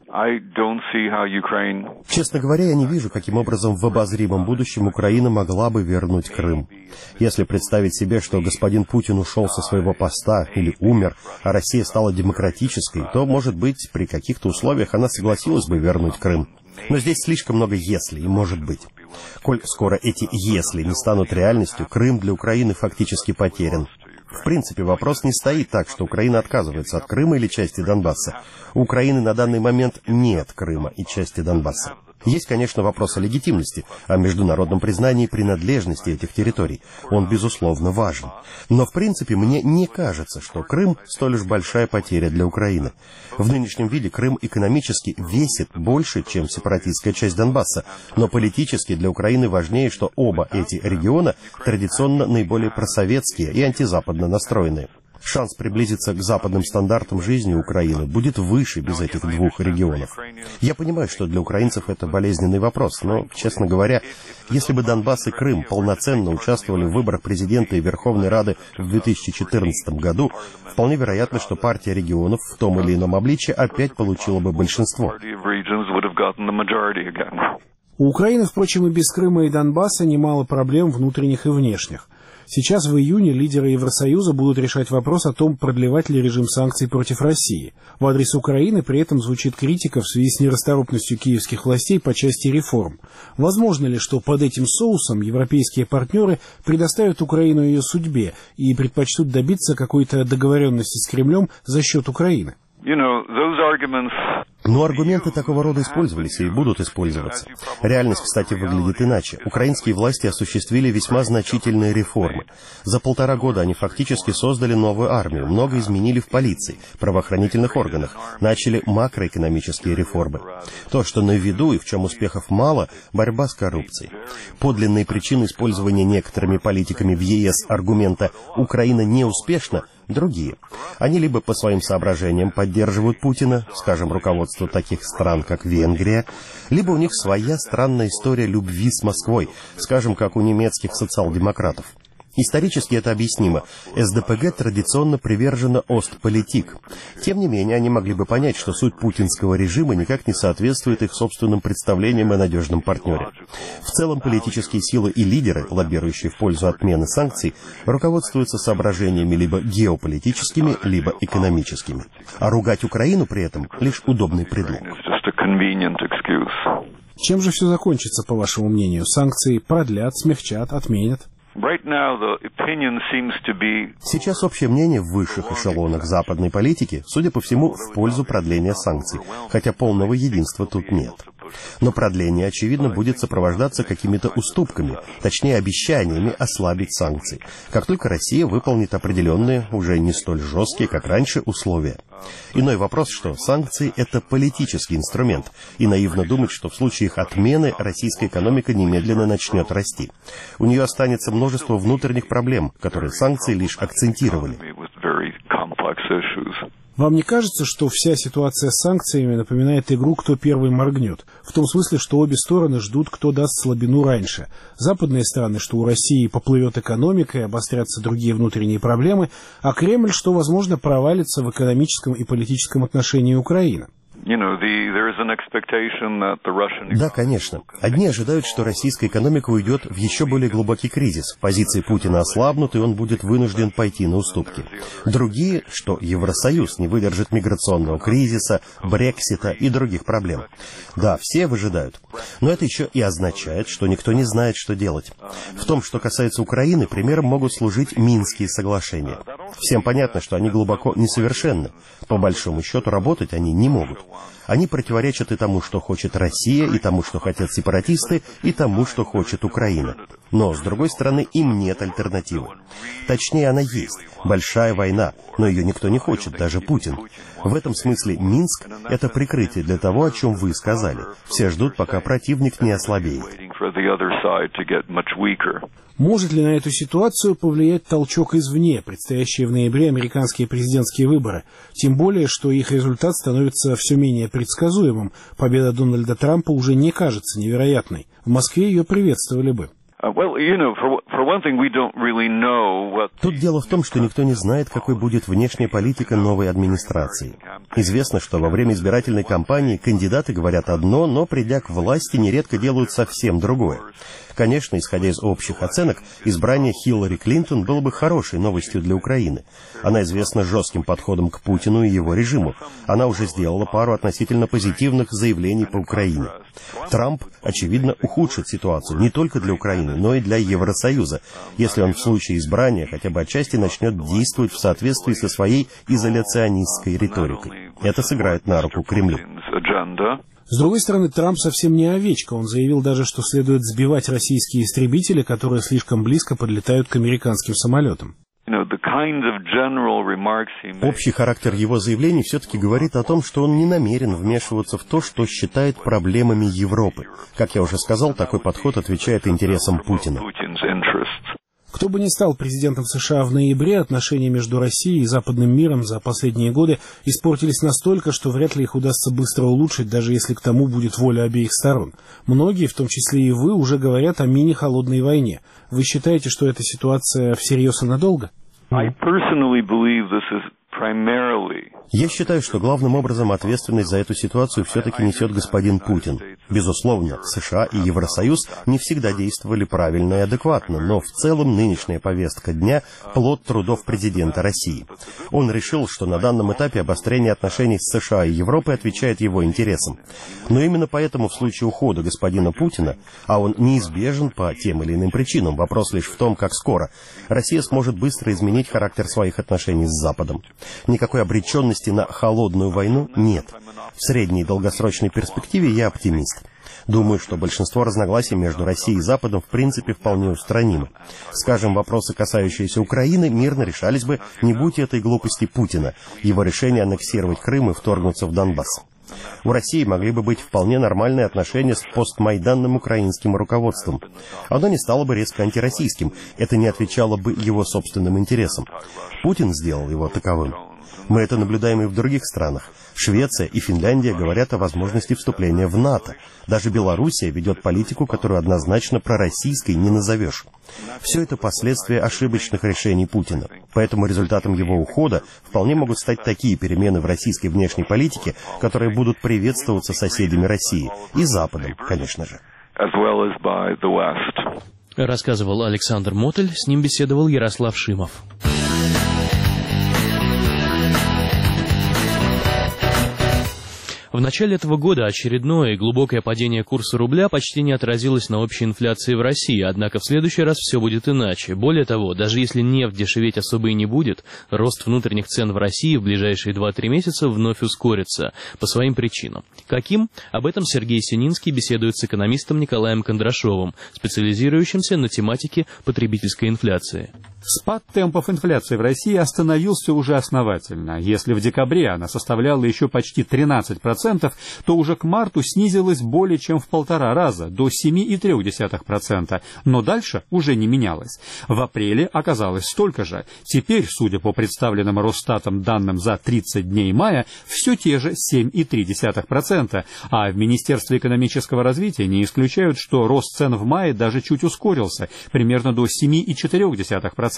Честно говоря, я не вижу, каким образом в обозримом будущем Украина могла бы вернуть Крым. Если представить себе, что господин Путин ушел со своего поста или умер, а Россия стала демократической, то, может быть, при каких-то условиях она согласилась бы вернуть Крым. Но здесь слишком много «если» и «может быть». Коль скоро эти «если» не станут реальностью, Крым для Украины фактически потерян. В принципе, вопрос не стоит так, что Украина отказывается от Крыма или части Донбасса. У Украины на данный момент нет Крыма и части Донбасса. Есть, конечно, вопрос о легитимности, о международном признании принадлежности этих территорий. Он, безусловно, важен. Но, в принципе, мне не кажется, что Крым столь уж большая потеря для Украины. В нынешнем виде Крым экономически весит больше, чем сепаратистская часть Донбасса, но политически для Украины важнее, что оба эти региона традиционно наиболее просоветские и антизападно настроенные. Шанс приблизиться к западным стандартам жизни Украины будет выше без этих двух регионов. Я понимаю, что для украинцев это болезненный вопрос, но, честно говоря, если бы Донбасс и Крым полноценно участвовали в выборах президента и Верховной Рады в две тысячи четырнадцатом году, вполне вероятно, что партия регионов в том или ином обличье опять получила бы большинство. У Украины, впрочем, и без Крыма и Донбасса немало проблем внутренних и внешних. Сейчас в июне лидеры Евросоюза будут решать вопрос о том, продлевать ли режим санкций против России. В адрес Украины при этом звучит критика в связи с нерасторопностью киевских властей по части реформ. Возможно ли, что под этим соусом европейские партнеры предоставят Украину ее судьбе и предпочтут добиться какой-то договоренности с Кремлем за счет Украины? You know, those arguments... Но аргументы такого рода использовались и будут использоваться. Реальность, кстати, выглядит иначе. Украинские власти осуществили весьма значительные реформы. За полтора года они фактически создали новую армию, много изменили в полиции, правоохранительных органах, начали макроэкономические реформы. То, что на виду и в чем успехов мало, борьба с коррупцией. Подлинные причины использования некоторыми политиками в ЕС аргумента «Украина не успешна» другие. Они либо по своим соображениям поддерживают Путина, скажем, руководство таких стран, как Венгрия, либо у них своя странная история любви с Москвой, скажем, как у немецких социал-демократов. Исторически это объяснимо. эс дэ пэ гэ традиционно привержена Остполитик. Тем не менее, они могли бы понять, что суть путинского режима никак не соответствует их собственным представлениям о надежном партнере. В целом, политические силы и лидеры, лоббирующие в пользу отмены санкций, руководствуются соображениями либо геополитическими, либо экономическими. А ругать Украину при этом лишь удобный предлог. Чем же все закончится, по вашему мнению? Санкции продлят, смягчат, отменят? Сейчас общее мнение в высших эшелонах западной политики, судя по всему, в пользу продления санкций, хотя полного единства тут нет. Но продление, очевидно, будет сопровождаться какими-то уступками, точнее обещаниями ослабить санкции, как только Россия выполнит определенные, уже не столь жесткие, как раньше, условия. Иной вопрос, что санкции — это политический инструмент, и наивно думать, что в случае их отмены российская экономика немедленно начнет расти. У нее останется множество внутренних проблем, которые санкции лишь акцентировали. Вам не кажется, что вся ситуация с санкциями напоминает игру «Кто первый моргнет»? В том смысле, что обе стороны ждут, кто даст слабину раньше. Западные страны, что у России поплывет экономика и обострятся другие внутренние проблемы, а Кремль, что, возможно, провалится в экономическом и политическом отношении Украины. Да, конечно. Одни ожидают, что российская экономика уйдет в еще более глубокий кризис. Позиции Путина ослабнут, и он будет вынужден пойти на уступки. Другие, что Евросоюз не выдержит миграционного кризиса, Брексита и других проблем. Да, все выжидают. Но это еще и означает, что никто не знает, что делать. В том, что касается Украины, примером могут служить Минские соглашения. Всем понятно, что они глубоко несовершенны. По большому счету, работать они не могут. Они противоречат и тому, что хочет Россия, и тому, что хотят сепаратисты, и тому, что хочет Украина. Но, с другой стороны, им нет альтернативы. Точнее, она есть. Большая война, но ее никто не хочет, даже Путин. В этом смысле Минск — это прикрытие для того, о чем вы сказали. Все ждут, пока противник не ослабеет. Может ли на эту ситуацию повлиять толчок извне, предстоящие в ноябре американские президентские выборы? Тем более, что их результат становится все менее предсказуемым. Победа Дональда Трампа уже не кажется невероятной. В Москве ее приветствовали бы. Тут дело в том, что никто не знает, какой будет внешняя политика новой администрации. Известно, что во время избирательной кампании кандидаты говорят одно, но, придя к власти, нередко делают совсем другое. Конечно, исходя из общих оценок, избрание Хиллари Клинтон было бы хорошей новостью для Украины. Она известна жестким подходом к Путину и его режиму. Она уже сделала пару относительно позитивных заявлений по Украине. Трамп, очевидно, ухудшит ситуацию не только для Украины, но и для Евросоюза, если он в случае избрания хотя бы отчасти начнет действовать в соответствии со своей изоляционистской риторикой. Это сыграет на руку Кремлю. С другой стороны, Трамп совсем не овечка. Он заявил даже, что следует сбивать российские истребители, которые слишком близко подлетают к американским самолетам. Общий характер его заявлений все-таки говорит о том, что он не намерен вмешиваться в то, что считает проблемами Европы. Как я уже сказал, такой подход отвечает интересам Путина. Кто бы ни стал президентом США в ноябре, отношения между Россией и западным миром за последние годы испортились настолько, что вряд ли их удастся быстро улучшить, даже если к тому будет воля обеих сторон. Многие, в том числе и вы, уже говорят о мини-холодной войне. Вы считаете, что эта ситуация всерьез и надолго? Я считаю, что главным образом ответственность за эту ситуацию все-таки несет господин Путин. Безусловно, США и Евросоюз не всегда действовали правильно и адекватно, но в целом нынешняя повестка дня – плод трудов президента России. Он решил, что на данном этапе обострение отношений с США и Европой отвечает его интересам. Но именно поэтому в случае ухода господина Путина, а он неизбежен по тем или иным причинам, вопрос лишь в том, как скоро, Россия сможет быстро изменить характер своих отношений с Западом. Никакой обреченности на холодную войну нет. В средней и долгосрочной перспективе я оптимист. Думаю, что большинство разногласий между Россией и Западом в принципе вполне устранимы. Скажем, вопросы, касающиеся Украины, мирно решались бы, не будь этой глупости Путина, его решения аннексировать Крым и вторгнуться в Донбасс. У России могли бы быть вполне нормальные отношения с постмайданным украинским руководством. Оно не стало бы резко антироссийским, это не отвечало бы его собственным интересам. Путин сделал его таковым. Мы это наблюдаем и в других странах. Швеция и Финляндия говорят о возможности вступления в НАТО. Даже Белоруссия ведет политику, которую однозначно пророссийской не назовешь. Все это последствия ошибочных решений Путина. Поэтому результатом его ухода вполне могут стать такие перемены в российской внешней политике, которые будут приветствоваться соседями России и Западом, конечно же. Рассказывал Александр Мотель, с ним беседовал Ярослав Шимов. В начале этого года очередное и глубокое падение курса рубля почти не отразилось на общей инфляции в России, однако в следующий раз все будет иначе. Более того, даже если нефть дешеветь особо и не будет, рост внутренних цен в России в ближайшие два-три месяца вновь ускорится по своим причинам. Каким? Об этом Сергей Сининский беседует с экономистом Николаем Кондрашовым, специализирующимся на тематике потребительской инфляции. Спад темпов инфляции в России остановился уже основательно. Если в декабре она составляла еще почти тринадцать процентов, то уже к марту снизилась более чем в полтора раза, до семь целых три десятых процента, но дальше уже не менялось. В апреле оказалось столько же. Теперь, судя по представленным Росстатом данным за тридцать дней мая, все те же семь целых три десятых процента, а в Министерстве экономического развития не исключают, что рост цен в мае даже чуть ускорился, примерно до семь целых четыре десятых процента.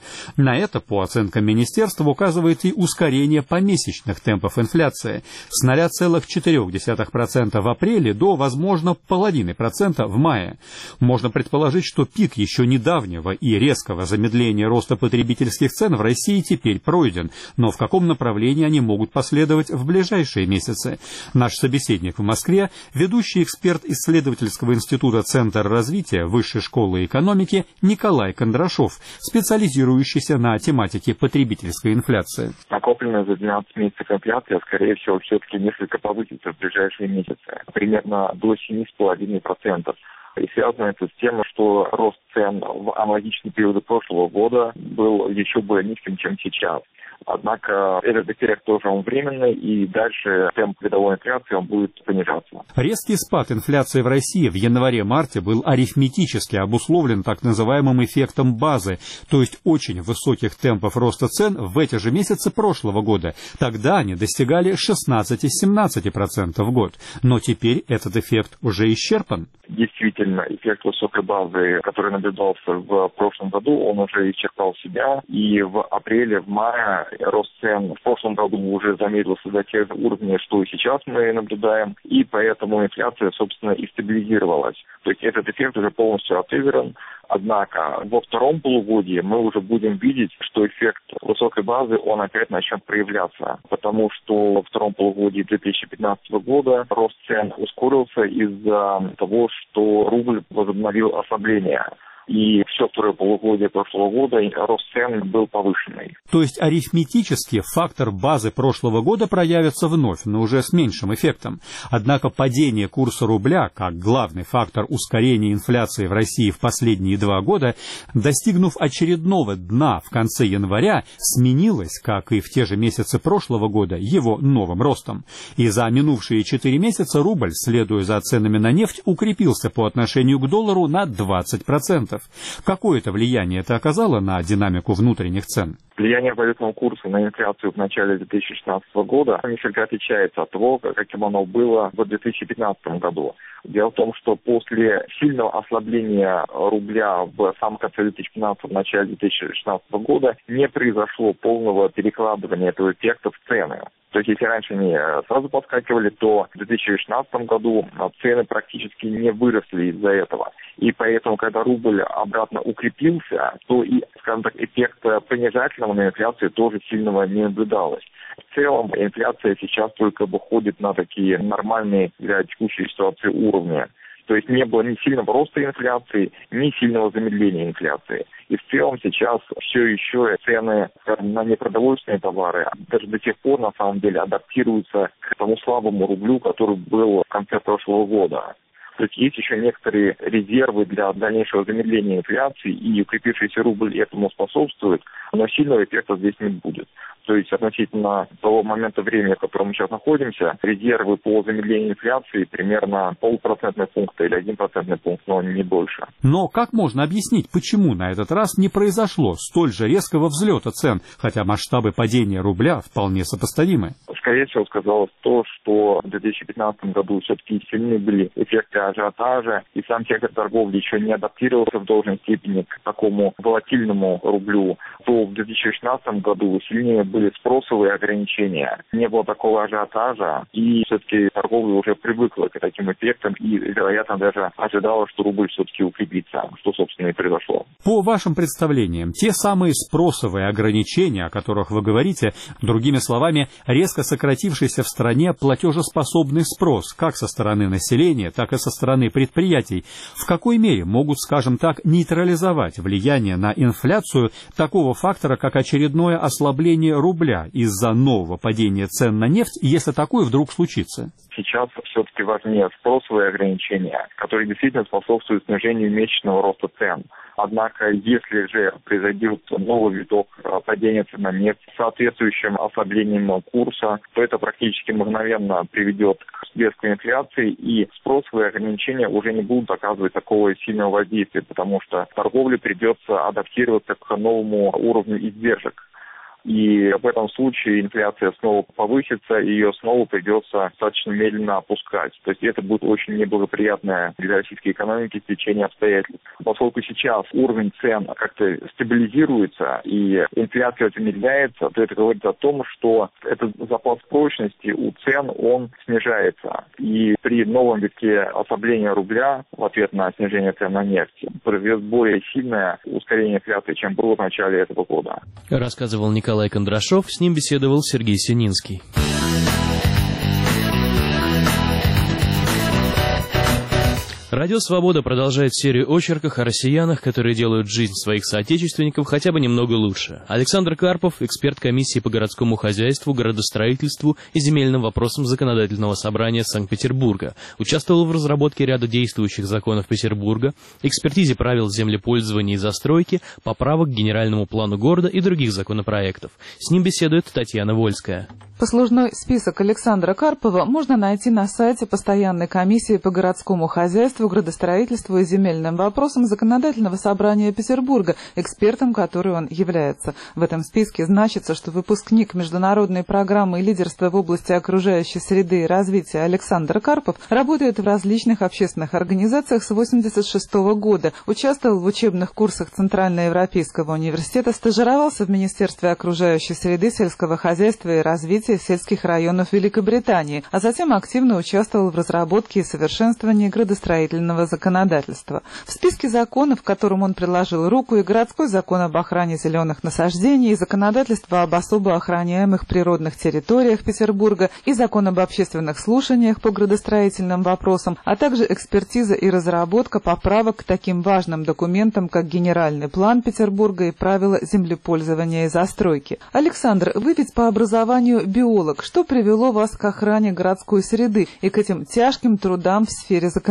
На это, по оценкам министерства, указывает и ускорение помесячных темпов инфляции с ноль целых четыре десятых процента в апреле до, возможно, половины процента в мае. Можно предположить, что пик еще недавнего и резкого замедления роста потребительских цен в России теперь пройден, но в каком направлении они могут последовать в ближайшие месяцы? Наш собеседник в Москве, ведущий эксперт исследовательского института Центр развития Высшей школы экономики Николай Кондрашов, специализирующийся на тематике потребительской инфляции. Накопленная за двенадцать месяцев инфляция, скорее всего, все-таки несколько повысится в ближайшие месяцы, примерно до семь целых пять десятых процента. И связано это с тем, что рост цен в аналогичные периоды прошлого года был еще более низким, чем сейчас. Однако этот эффект тоже он временный, и дальше темп годовой инфляции он будет понижаться. Резкий спад инфляции в России в январе-марте был арифметически обусловлен так называемым эффектом базы, то есть очень высоких темпов роста цен в эти же месяцы прошлого года. Тогда они достигали шестнадцать-семнадцать процентов в год. Но теперь этот эффект уже исчерпан. Действительно, эффект высокой базы, который наблюдался в прошлом году, он уже исчерпал себя, и в апреле, в мае рост цен в прошлом году уже замедлился до тех уровней, что и сейчас мы наблюдаем, и поэтому инфляция, собственно, и стабилизировалась. То есть этот эффект уже полностью отыгран. Однако во втором полугодии мы уже будем видеть, что эффект высокой базы, он опять начнет проявляться, потому что во втором полугодии две тысячи пятнадцатого года рост цен ускорился из-за того, что рубль возобновил ослабление. И все второе полугодие прошлого года рост цен был повышенный. То есть арифметически фактор базы прошлого года проявится вновь, но уже с меньшим эффектом. Однако падение курса рубля, как главный фактор ускорения инфляции в России в последние два года, достигнув очередного дна в конце января, сменилось, как и в те же месяцы прошлого года, его новым ростом. И за минувшие четыре месяца рубль, следуя за ценами на нефть, укрепился по отношению к доллару на двадцать процентов. процентов. Какое-то влияние это оказало на динамику внутренних цен? Влияние валютного курса на инфляцию в начале две тысячи шестнадцатого года несколько отличается от того, каким оно было в две тысячи пятнадцатом году. Дело в том, что после сильного ослабления рубля в самом конце две тысячи пятнадцатого, в начале две тысячи шестнадцатого года не произошло полного перекладывания этого эффекта в цены. То есть, если раньше они сразу подскакивали, то в две тысячи шестнадцатом году цены практически не выросли из-за этого. И поэтому, когда рубль обратно укрепился, то и, скажем так, эффект понижательного на инфляцию тоже сильного не наблюдалось. В целом, инфляция сейчас только выходит на такие нормальные для текущей ситуации уровни. То есть не было ни сильного роста инфляции, ни сильного замедления инфляции. И в целом сейчас все еще цены, скажем, на непродовольственные товары даже до сих пор на самом деле адаптируются к тому слабому рублю, который был в конце прошлого года. То есть есть еще некоторые резервы для дальнейшего замедления инфляции, и укрепившийся рубль этому способствует, но сильного эффекта здесь не будет. То есть относительно того момента времени, в котором мы сейчас находимся, резервы по замедлению инфляции примерно полпроцентного пункта или один процентный пункт, но не больше. Но как можно объяснить, почему на этот раз не произошло столь же резкого взлета цен, хотя масштабы падения рубля вполне сопоставимы? Скорее всего, сказалось то, что в две тысячи пятнадцатом году все-таки сильны были эффекты ажиотажа, и сам сектор торговли еще не адаптировался в должной степени к такому волатильному рублю, то в две тысячи шестнадцатом году сильнее были спросовые ограничения, не было такого ажиотажа, и все-таки торговля уже привыкла к таким эффектам и, вероятно, даже ожидала, что рубль все-таки укрепится, что, собственно, и произошло. По вашим представлениям, те самые спросовые ограничения, о которых вы говорите, другими словами, резко сократившийся в стране платежеспособный спрос, как со стороны населения, так и со стороны предприятий, в какой мере могут, скажем так, нейтрализовать влияние на инфляцию такого фактора, как очередное ослабление рубля из-за нового падения цен на нефть, если такое вдруг случится? Сейчас все-таки важнее спросовые ограничения, которые действительно способствуют снижению месячного роста цен. Однако, если же произойдет новый виток падения цен на нефть с соответствующим ослаблением курса, то это практически мгновенно приведет к всплеску инфляции, и спросовые ограничения уже не будут оказывать такого сильного воздействия, потому что торговле придется адаптироваться к новому уровню издержек. И в этом случае инфляция снова повысится, и ее снова придется достаточно медленно опускать. То есть это будет очень неблагоприятное для российской экономики стечение обстоятельств. Поскольку сейчас уровень цен как-то стабилизируется и инфляция замедляется, то это говорит о том, что этот запас прочности у цен, он снижается. И при новом витке ослабления рубля в ответ на снижение цен на нефть произойдет более сильное ускорение инфляции, чем было в начале этого года. Рассказывал Николай Николай Кондрашов, с ним беседовал Сергей Сининский. Радио «Свобода» продолжает серию очерков о россиянах, которые делают жизнь своих соотечественников хотя бы немного лучше. Александр Карпов, эксперт комиссии по городскому хозяйству, градостроительству и земельным вопросам Законодательного собрания Санкт-Петербурга, участвовал в разработке ряда действующих законов Петербурга, экспертизе правил землепользования и застройки, поправок к генеральному плану города и других законопроектов. С ним беседует Татьяна Вольская. Послужной список Александра Карпова можно найти на сайте Постоянной комиссии по городскому хозяйству, градостроительству и земельным вопросам Законодательного собрания Петербурга, экспертом который он является. В этом списке значится, что выпускник международной программы лидерства в области окружающей среды и развития Александр Карпов работает в различных общественных организациях с восемьдесят шестого года, участвовал в учебных курсах Центральноевропейского университета, стажировался в Министерстве окружающей среды, сельского хозяйства и развития сельских районов Великобритании, а затем активно участвовал в разработке и совершенствовании градостроительного законодательства. В списке законов, к которым он приложил руку, и городской закон об охране зеленых насаждений, и законодательство об особо охраняемых природных территориях Петербурга, и закон об общественных слушаниях по градостроительным вопросам, а также экспертиза и разработка поправок к таким важным документам, как Генеральный план Петербурга и правила землепользования и застройки. Александр, вы ведь по образованию биолог. Что привело вас к охране городской среды и к этим тяжким трудам в сфере законодательства?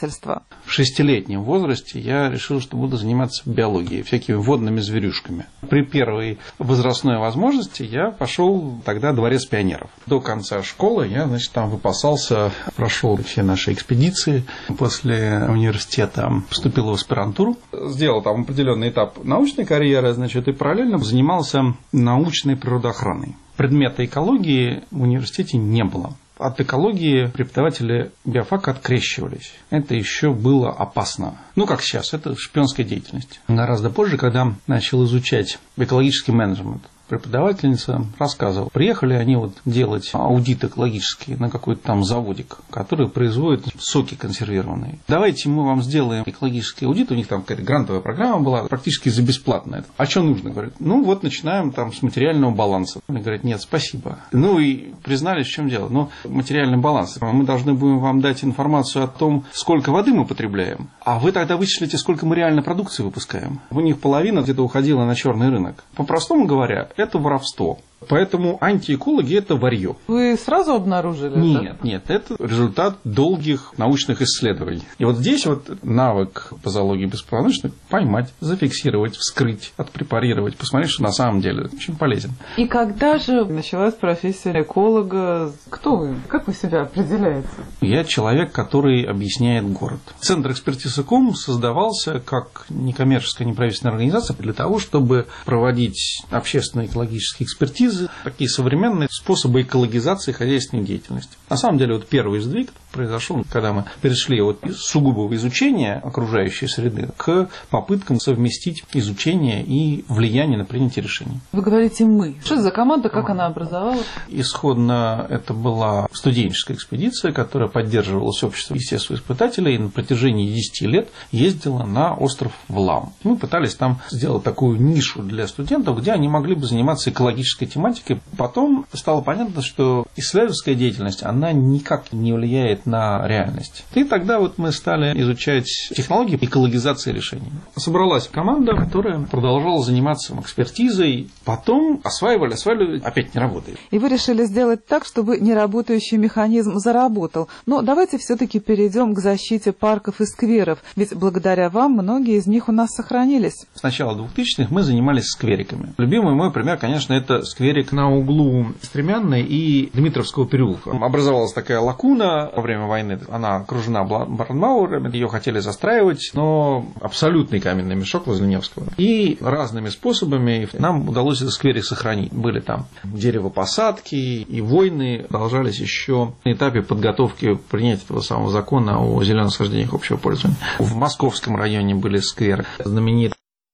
предпринимательства. В шестилетнем возрасте я решил, что буду заниматься биологией, всякими водными зверюшками. При первой возрастной возможности я пошел тогда в Дворец пионеров. До конца школы я, значит, там выпасался, прошел все наши экспедиции. После университета поступил в аспирантуру, сделал там определенный этап научной карьеры, значит, и параллельно занимался научной природоохраной. Предмета экологии в университете не было. От экологии преподаватели биофака открещивались. Это еще было опасно. Ну, как сейчас, это шпионская деятельность. Гораздо позже, когда начал изучать экологический менеджмент, преподавательница рассказывала, приехали они вот делать аудит экологический на какой-то там заводик, который производит соки консервированные. Давайте мы вам сделаем экологический аудит, у них там какая-то грантовая программа была, практически за бесплатно. А что нужно? Говорят, ну вот начинаем там с материального баланса. Они говорят, нет, спасибо. Ну и признались, в чем дело. Но материальный баланс. Мы должны будем вам дать информацию о том, сколько воды мы потребляем, а вы тогда вычислите, сколько мы реально продукции выпускаем. У них половина где-то уходила на черный рынок. По-простому говоря, это воровство. Поэтому антиэкологи – это варьё. Вы сразу обнаружили нет, это? Нет, это результат долгих научных исследований. И вот здесь вот навык по зоологии беспромышленности – поймать, зафиксировать, вскрыть, отпрепарировать, посмотреть, что на самом деле очень полезен. И когда же началась профессия эколога? Кто вы? Как вы себя определяете? Я человек, который объясняет город. Центр экспертизы КОМ создавался как некоммерческая неправительственная организация для того, чтобы проводить общественные экологические экспертизы, такие современные способы экологизации хозяйственной деятельности. На самом деле, вот первый сдвиг произошел, когда мы перешли от сугубого изучения окружающей среды к попыткам совместить изучение и влияние на принятие решений. Вы говорите «мы». Что это за команда, как она образовалась? Исходно это была студенческая экспедиция, которая поддерживалась обществом естествоиспытателей и на протяжении десяти лет ездила на остров Валаам. Мы пытались там сделать такую нишу для студентов, где они могли бы заниматься экологической тематикой. Потом стало понятно, что исследовательская деятельность, она никак не влияет на реальность. И тогда вот мы стали изучать технологии экологизации решений. Собралась команда, которая продолжала заниматься экспертизой. Потом осваивали, осваивали, опять не работает. И вы решили сделать так, чтобы неработающий механизм заработал. Но давайте все-таки перейдем к защите парков и скверов. Ведь благодаря вам многие из них у нас сохранились. С начала двухтысячных мы занимались сквериками. Любимый мой пример, конечно, это скверик на углу Стремянной и Дмитровского переулка. Образовалась такая лакуна во время войны. Она окружена Брандмауэрами, ее хотели застраивать, но абсолютный каменный мешок возле Невского. И разными способами нам удалось этот скверик сохранить. Были там деревопосадки, и войны продолжались еще на этапе подготовки принятия этого самого закона о зеленых насаждениях общего пользования. В Московском районе были скверы знаменитые.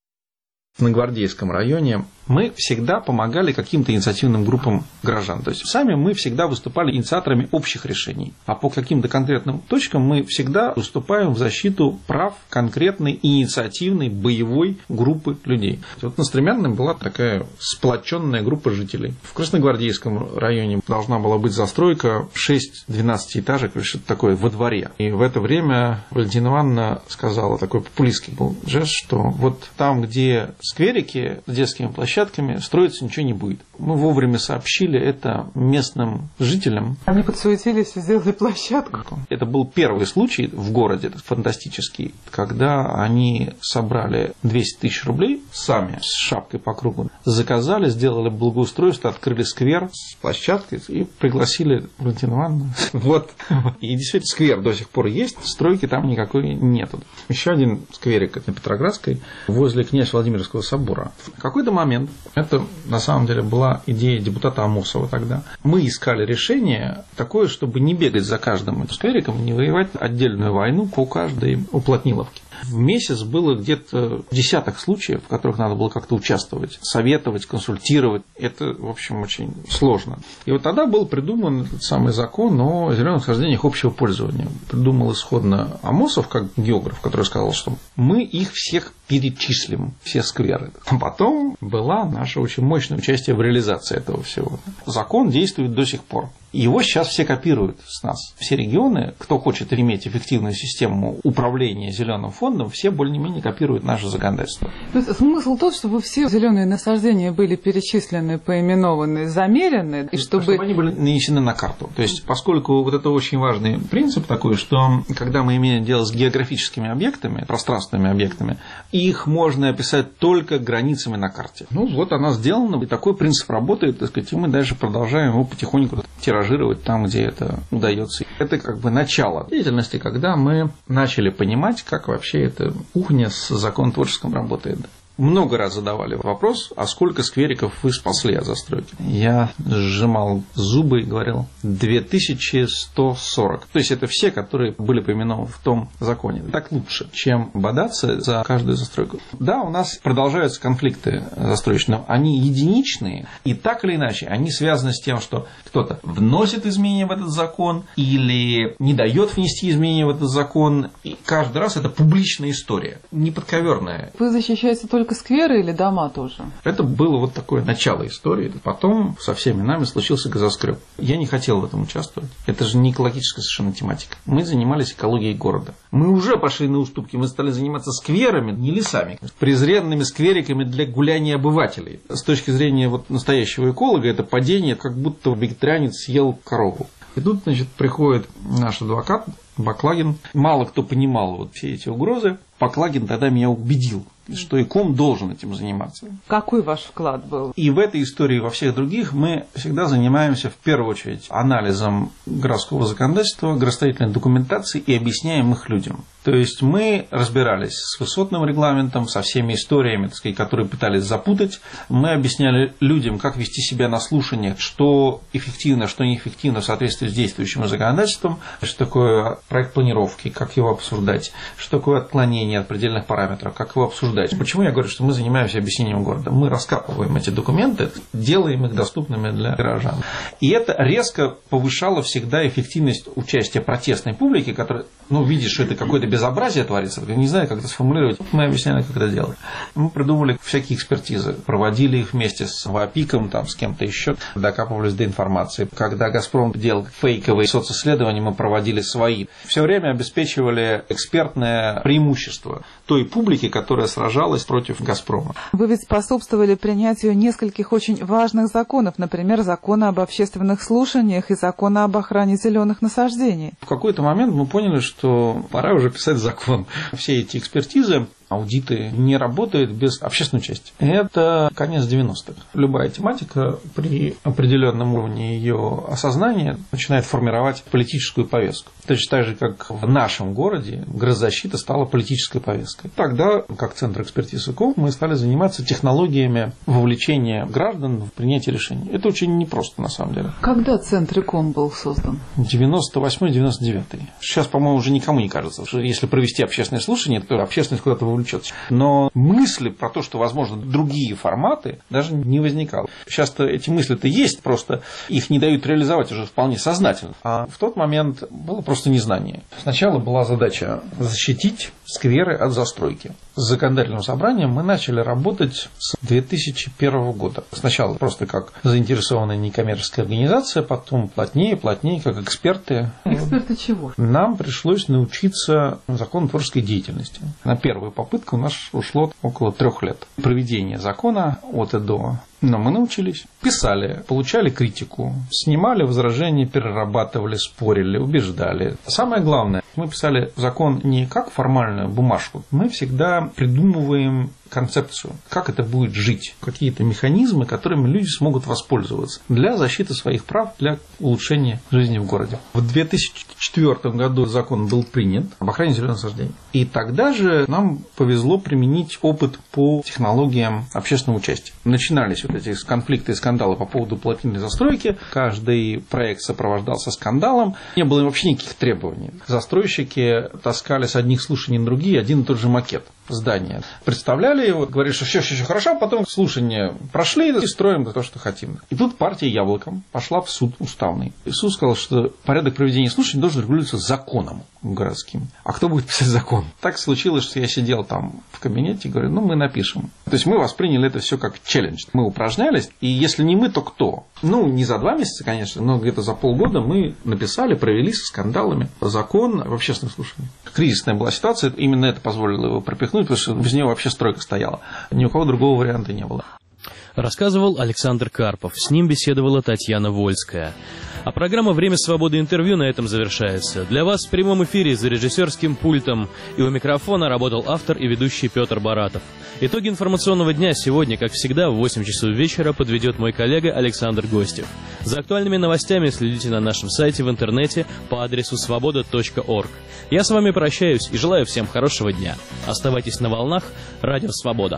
На Гвардейском районе мы всегда помогали каким-то инициативным группам горожан. То есть сами мы всегда выступали инициаторами общих решений. А по каким-то конкретным точкам мы всегда выступаем в защиту прав конкретной инициативной боевой группы людей. Вот на Стремянном была такая сплоченная группа жителей. В Красногвардейском районе должна была быть застройка шесть-двенадцать этажек, что-то такое, во дворе. И в это время Валентина Ивановна сказала, такой популистский был жест, что вот там, где скверики с детскими площадками, строиться ничего не будет. Мы вовремя сообщили это местным жителям. Они подсуетились, сделали площадку. Это был первый случай в городе, фантастический, когда они собрали двести тысяч рублей сами, с шапкой по кругу, заказали, сделали благоустройство, открыли сквер с площадкой и пригласили Валентину Ивановну. Вот. И действительно, сквер до сих пор есть, стройки там никакой нету. Еще один скверик на Петроградской, возле князь Владимирского собора. В какой-то момент, это на самом деле была идея депутата Амосова тогда, мы искали решение такое, чтобы не бегать за каждым сквериком, не воевать отдельную войну по каждой уплотниловке. В месяц было где-то десяток случаев, в которых надо было как-то участвовать, советовать, консультировать. Это, в общем, очень сложно. И вот тогда был придуман этот самый закон о зеленых насаждениях общего пользования. Придумал исходно Амосов, как географ, который сказал, что мы их всех перечислим, все скверы. А потом была была наше очень мощное участие в реализации этого всего. Закон действует до сих пор. Его сейчас все копируют с нас. Все регионы, кто хочет иметь эффективную систему управления зеленым фондом, все более-менее копируют наше законодательство. То есть смысл тот, чтобы все зеленые насаждения были перечислены, поименованы, замерены, и чтобы... чтобы они были нанесены на карту. То есть, поскольку вот это очень важный принцип такой, что когда мы имеем дело с географическими объектами, пространственными объектами, их можно описать только границами на карте. Ну, вот она сделана, и такой принцип работает, так сказать, и мы дальше продолжаем его потихоньку тиражировать там, где это удается. Это как бы начало деятельности, когда мы начали понимать, как вообще эта кухня с законотворчеством работает. Много раз задавали вопрос, а сколько сквериков вы спасли от застройки? Я сжимал зубы и говорил две тысячи сто сорок. То есть это все, которые были поименованы в том законе. Так лучше, чем бодаться за каждую застройку. Да, у нас продолжаются конфликты застройщиков, но они единичные, и так или иначе они связаны с тем, что кто-то вносит изменения в этот закон или не дает внести изменения в этот закон. И каждый раз это публичная история, не подковерная. Вы защищаете только Только скверы или дома тоже? Это было вот такое начало истории. Потом со всеми нами случился газоскреб. Я не хотел в этом участвовать. Это же не экологическая совершенно тематика. Мы занимались экологией города. Мы уже пошли на уступки. Мы стали заниматься скверами, не лесами. Презренными сквериками для гуляния обывателей. С точки зрения вот настоящего эколога, это падение, как будто вегетарианец съел корову. И тут, значит, приходит наш адвокат Баклагин. Мало кто понимал вот все эти угрозы. Баклагин тогда меня убедил, что ИКОМ должен этим заниматься. Какой ваш вклад был? И в этой истории, и во всех других, мы всегда занимаемся в первую очередь анализом городского законодательства, градостроительной документации и объясняем их людям. То есть мы разбирались с высотным регламентом, со всеми историями, так сказать, которые пытались запутать. Мы объясняли людям, как вести себя на слушаниях, что эффективно, что неэффективно в соответствии с действующим законодательством, что такое проект планировки, как его обсуждать, что такое отклонение от предельных параметров, как его обсуждать. Почему я говорю, что мы занимаемся объяснением города? Мы раскапываем эти документы, делаем их доступными для горожан. И это резко повышало всегда эффективность участия протестной публики, которая, ну, видит, что это какое-то безобразие творится, не знаю, как это сформулировать. Мы объясняли, как это делать. Мы придумали всякие экспертизы, проводили их вместе с ВАПИКом, там, с кем-то еще, докапывались до информации. Когда «Газпром» делал фейковые социсследования, мы проводили свои. Все время обеспечивали экспертное преимущество той публики, которая сражалась против «Газпрома». Вы ведь способствовали принятию нескольких очень важных законов, например, закона об общественных слушаниях и закона об охране зеленых насаждений. В какой-то момент мы поняли, что пора уже писать закон. Все эти экспертизы, аудиты не работают без общественной части. Это конец девяностых. Любая тематика при определенном уровне ее осознания начинает формировать политическую повестку. Точно так же, как в нашем городе градозащита стала политической повесткой. Тогда, как Центр экспертизы ИКОМ, мы стали заниматься технологиями вовлечения граждан в принятие решений. Это очень непросто, на самом деле. Когда Центр ИКОМ был создан? девяносто восьмой — девяносто девятый. Сейчас, по-моему, уже никому не кажется, что если провести общественное слушание, то общественность куда-то вовлечется. Но мысли про то, что возможно другие форматы, даже не возникало. Сейчас-то эти мысли-то есть, просто их не дают реализовать уже вполне сознательно. А в тот момент было просто незнание. Сначала была задача защитить скверы от застройки. С законодательным собранием мы начали работать с две тысячи первого года. Сначала просто как заинтересованная некоммерческая организация, потом плотнее, плотнее, как эксперты. Эксперты чего? Нам пришлось научиться законотворческой деятельности. На первую попытку у нас ушло около трех лет. Проведение закона от и до. Но мы научились. Писали, получали критику, снимали возражения, перерабатывали, спорили, убеждали. Самое главное, мы писали закон не как формальную бумажку. Мы всегда придумываем концепцию, как это будет жить, какие-то механизмы, которыми люди смогут воспользоваться для защиты своих прав, для улучшения жизни в городе. В две тысячи четвёртом году закон был принят об охране зеленых насаждений. И тогда же нам повезло применить опыт по технологиям общественного участия. Начинались вот эти конфликты и скандалы по поводу плотинной застройки. Каждый проект сопровождался скандалом. Не было вообще никаких требований. Застройщики таскали с одних слушаний на другие один и тот же макет. здание. Представляли его, говорили, что все, все, все хорошо, потом слушания прошли и строим то, что хотим. И тут партия «Яблоком» пошла в суд уставный. И суд сказал, что порядок проведения слушаний должен регулироваться законом городским. А кто будет писать закон? Так случилось, что я сидел там в кабинете и говорю, ну, мы напишем. То есть мы восприняли это все как челлендж. Мы упражнялись, и если не мы, то кто? Ну, не за два месяца, конечно, но где-то за полгода мы написали, провели со скандалами закон об общественных слушаниях. Кризисная была ситуация, именно это позволило его пропихнуть, потому что без него вообще стройка стояла. Ни у кого другого варианта не было. Рассказывал Александр Карпов. С ним беседовала Татьяна Вольская. А программа «Время свободы. Интервью» на этом завершается. Для вас в прямом эфире за режиссерским пультом и у микрофона работал автор и ведущий Петр Баратов. Итоги информационного дня сегодня, как всегда, в восемь часов вечера подведет мой коллега Александр Гостев. За актуальными новостями следите на нашем сайте в интернете по адресу свобода точка орг. Я с вами прощаюсь и желаю всем хорошего дня. Оставайтесь на волнах. Радио «Свобода».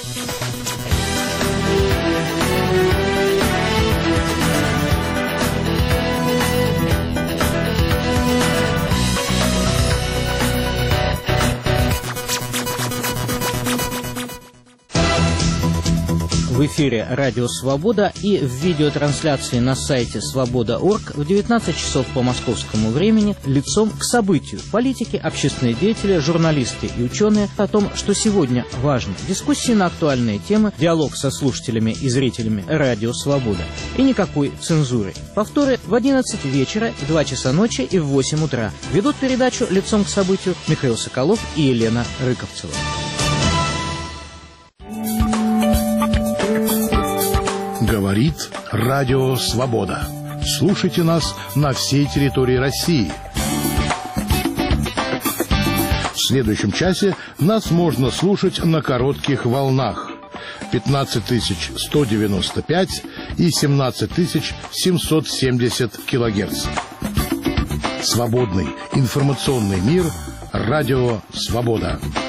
В эфире «Радио Свобода» и в видеотрансляции на сайте свобода точка орг в девятнадцать часов по московскому времени лицом к событию. Политики, общественные деятели, журналисты и ученые о том, что сегодня важно. Дискуссии на актуальные темы, диалог со слушателями и зрителями «Радио Свобода». И никакой цензуры. Повторы в одиннадцать вечера, в два часа ночи и в восемь утра. Ведут передачу «Лицом к событию» Михаил Соколов и Елена Рыковцева. Говорит Радио Свобода. Слушайте нас на всей территории России. В следующем часе нас можно слушать на коротких волнах пятнадцать тысяч сто девяносто пять и семнадцать тысяч семьсот семьдесят килогерц. Свободный информационный мир. Радио Свобода.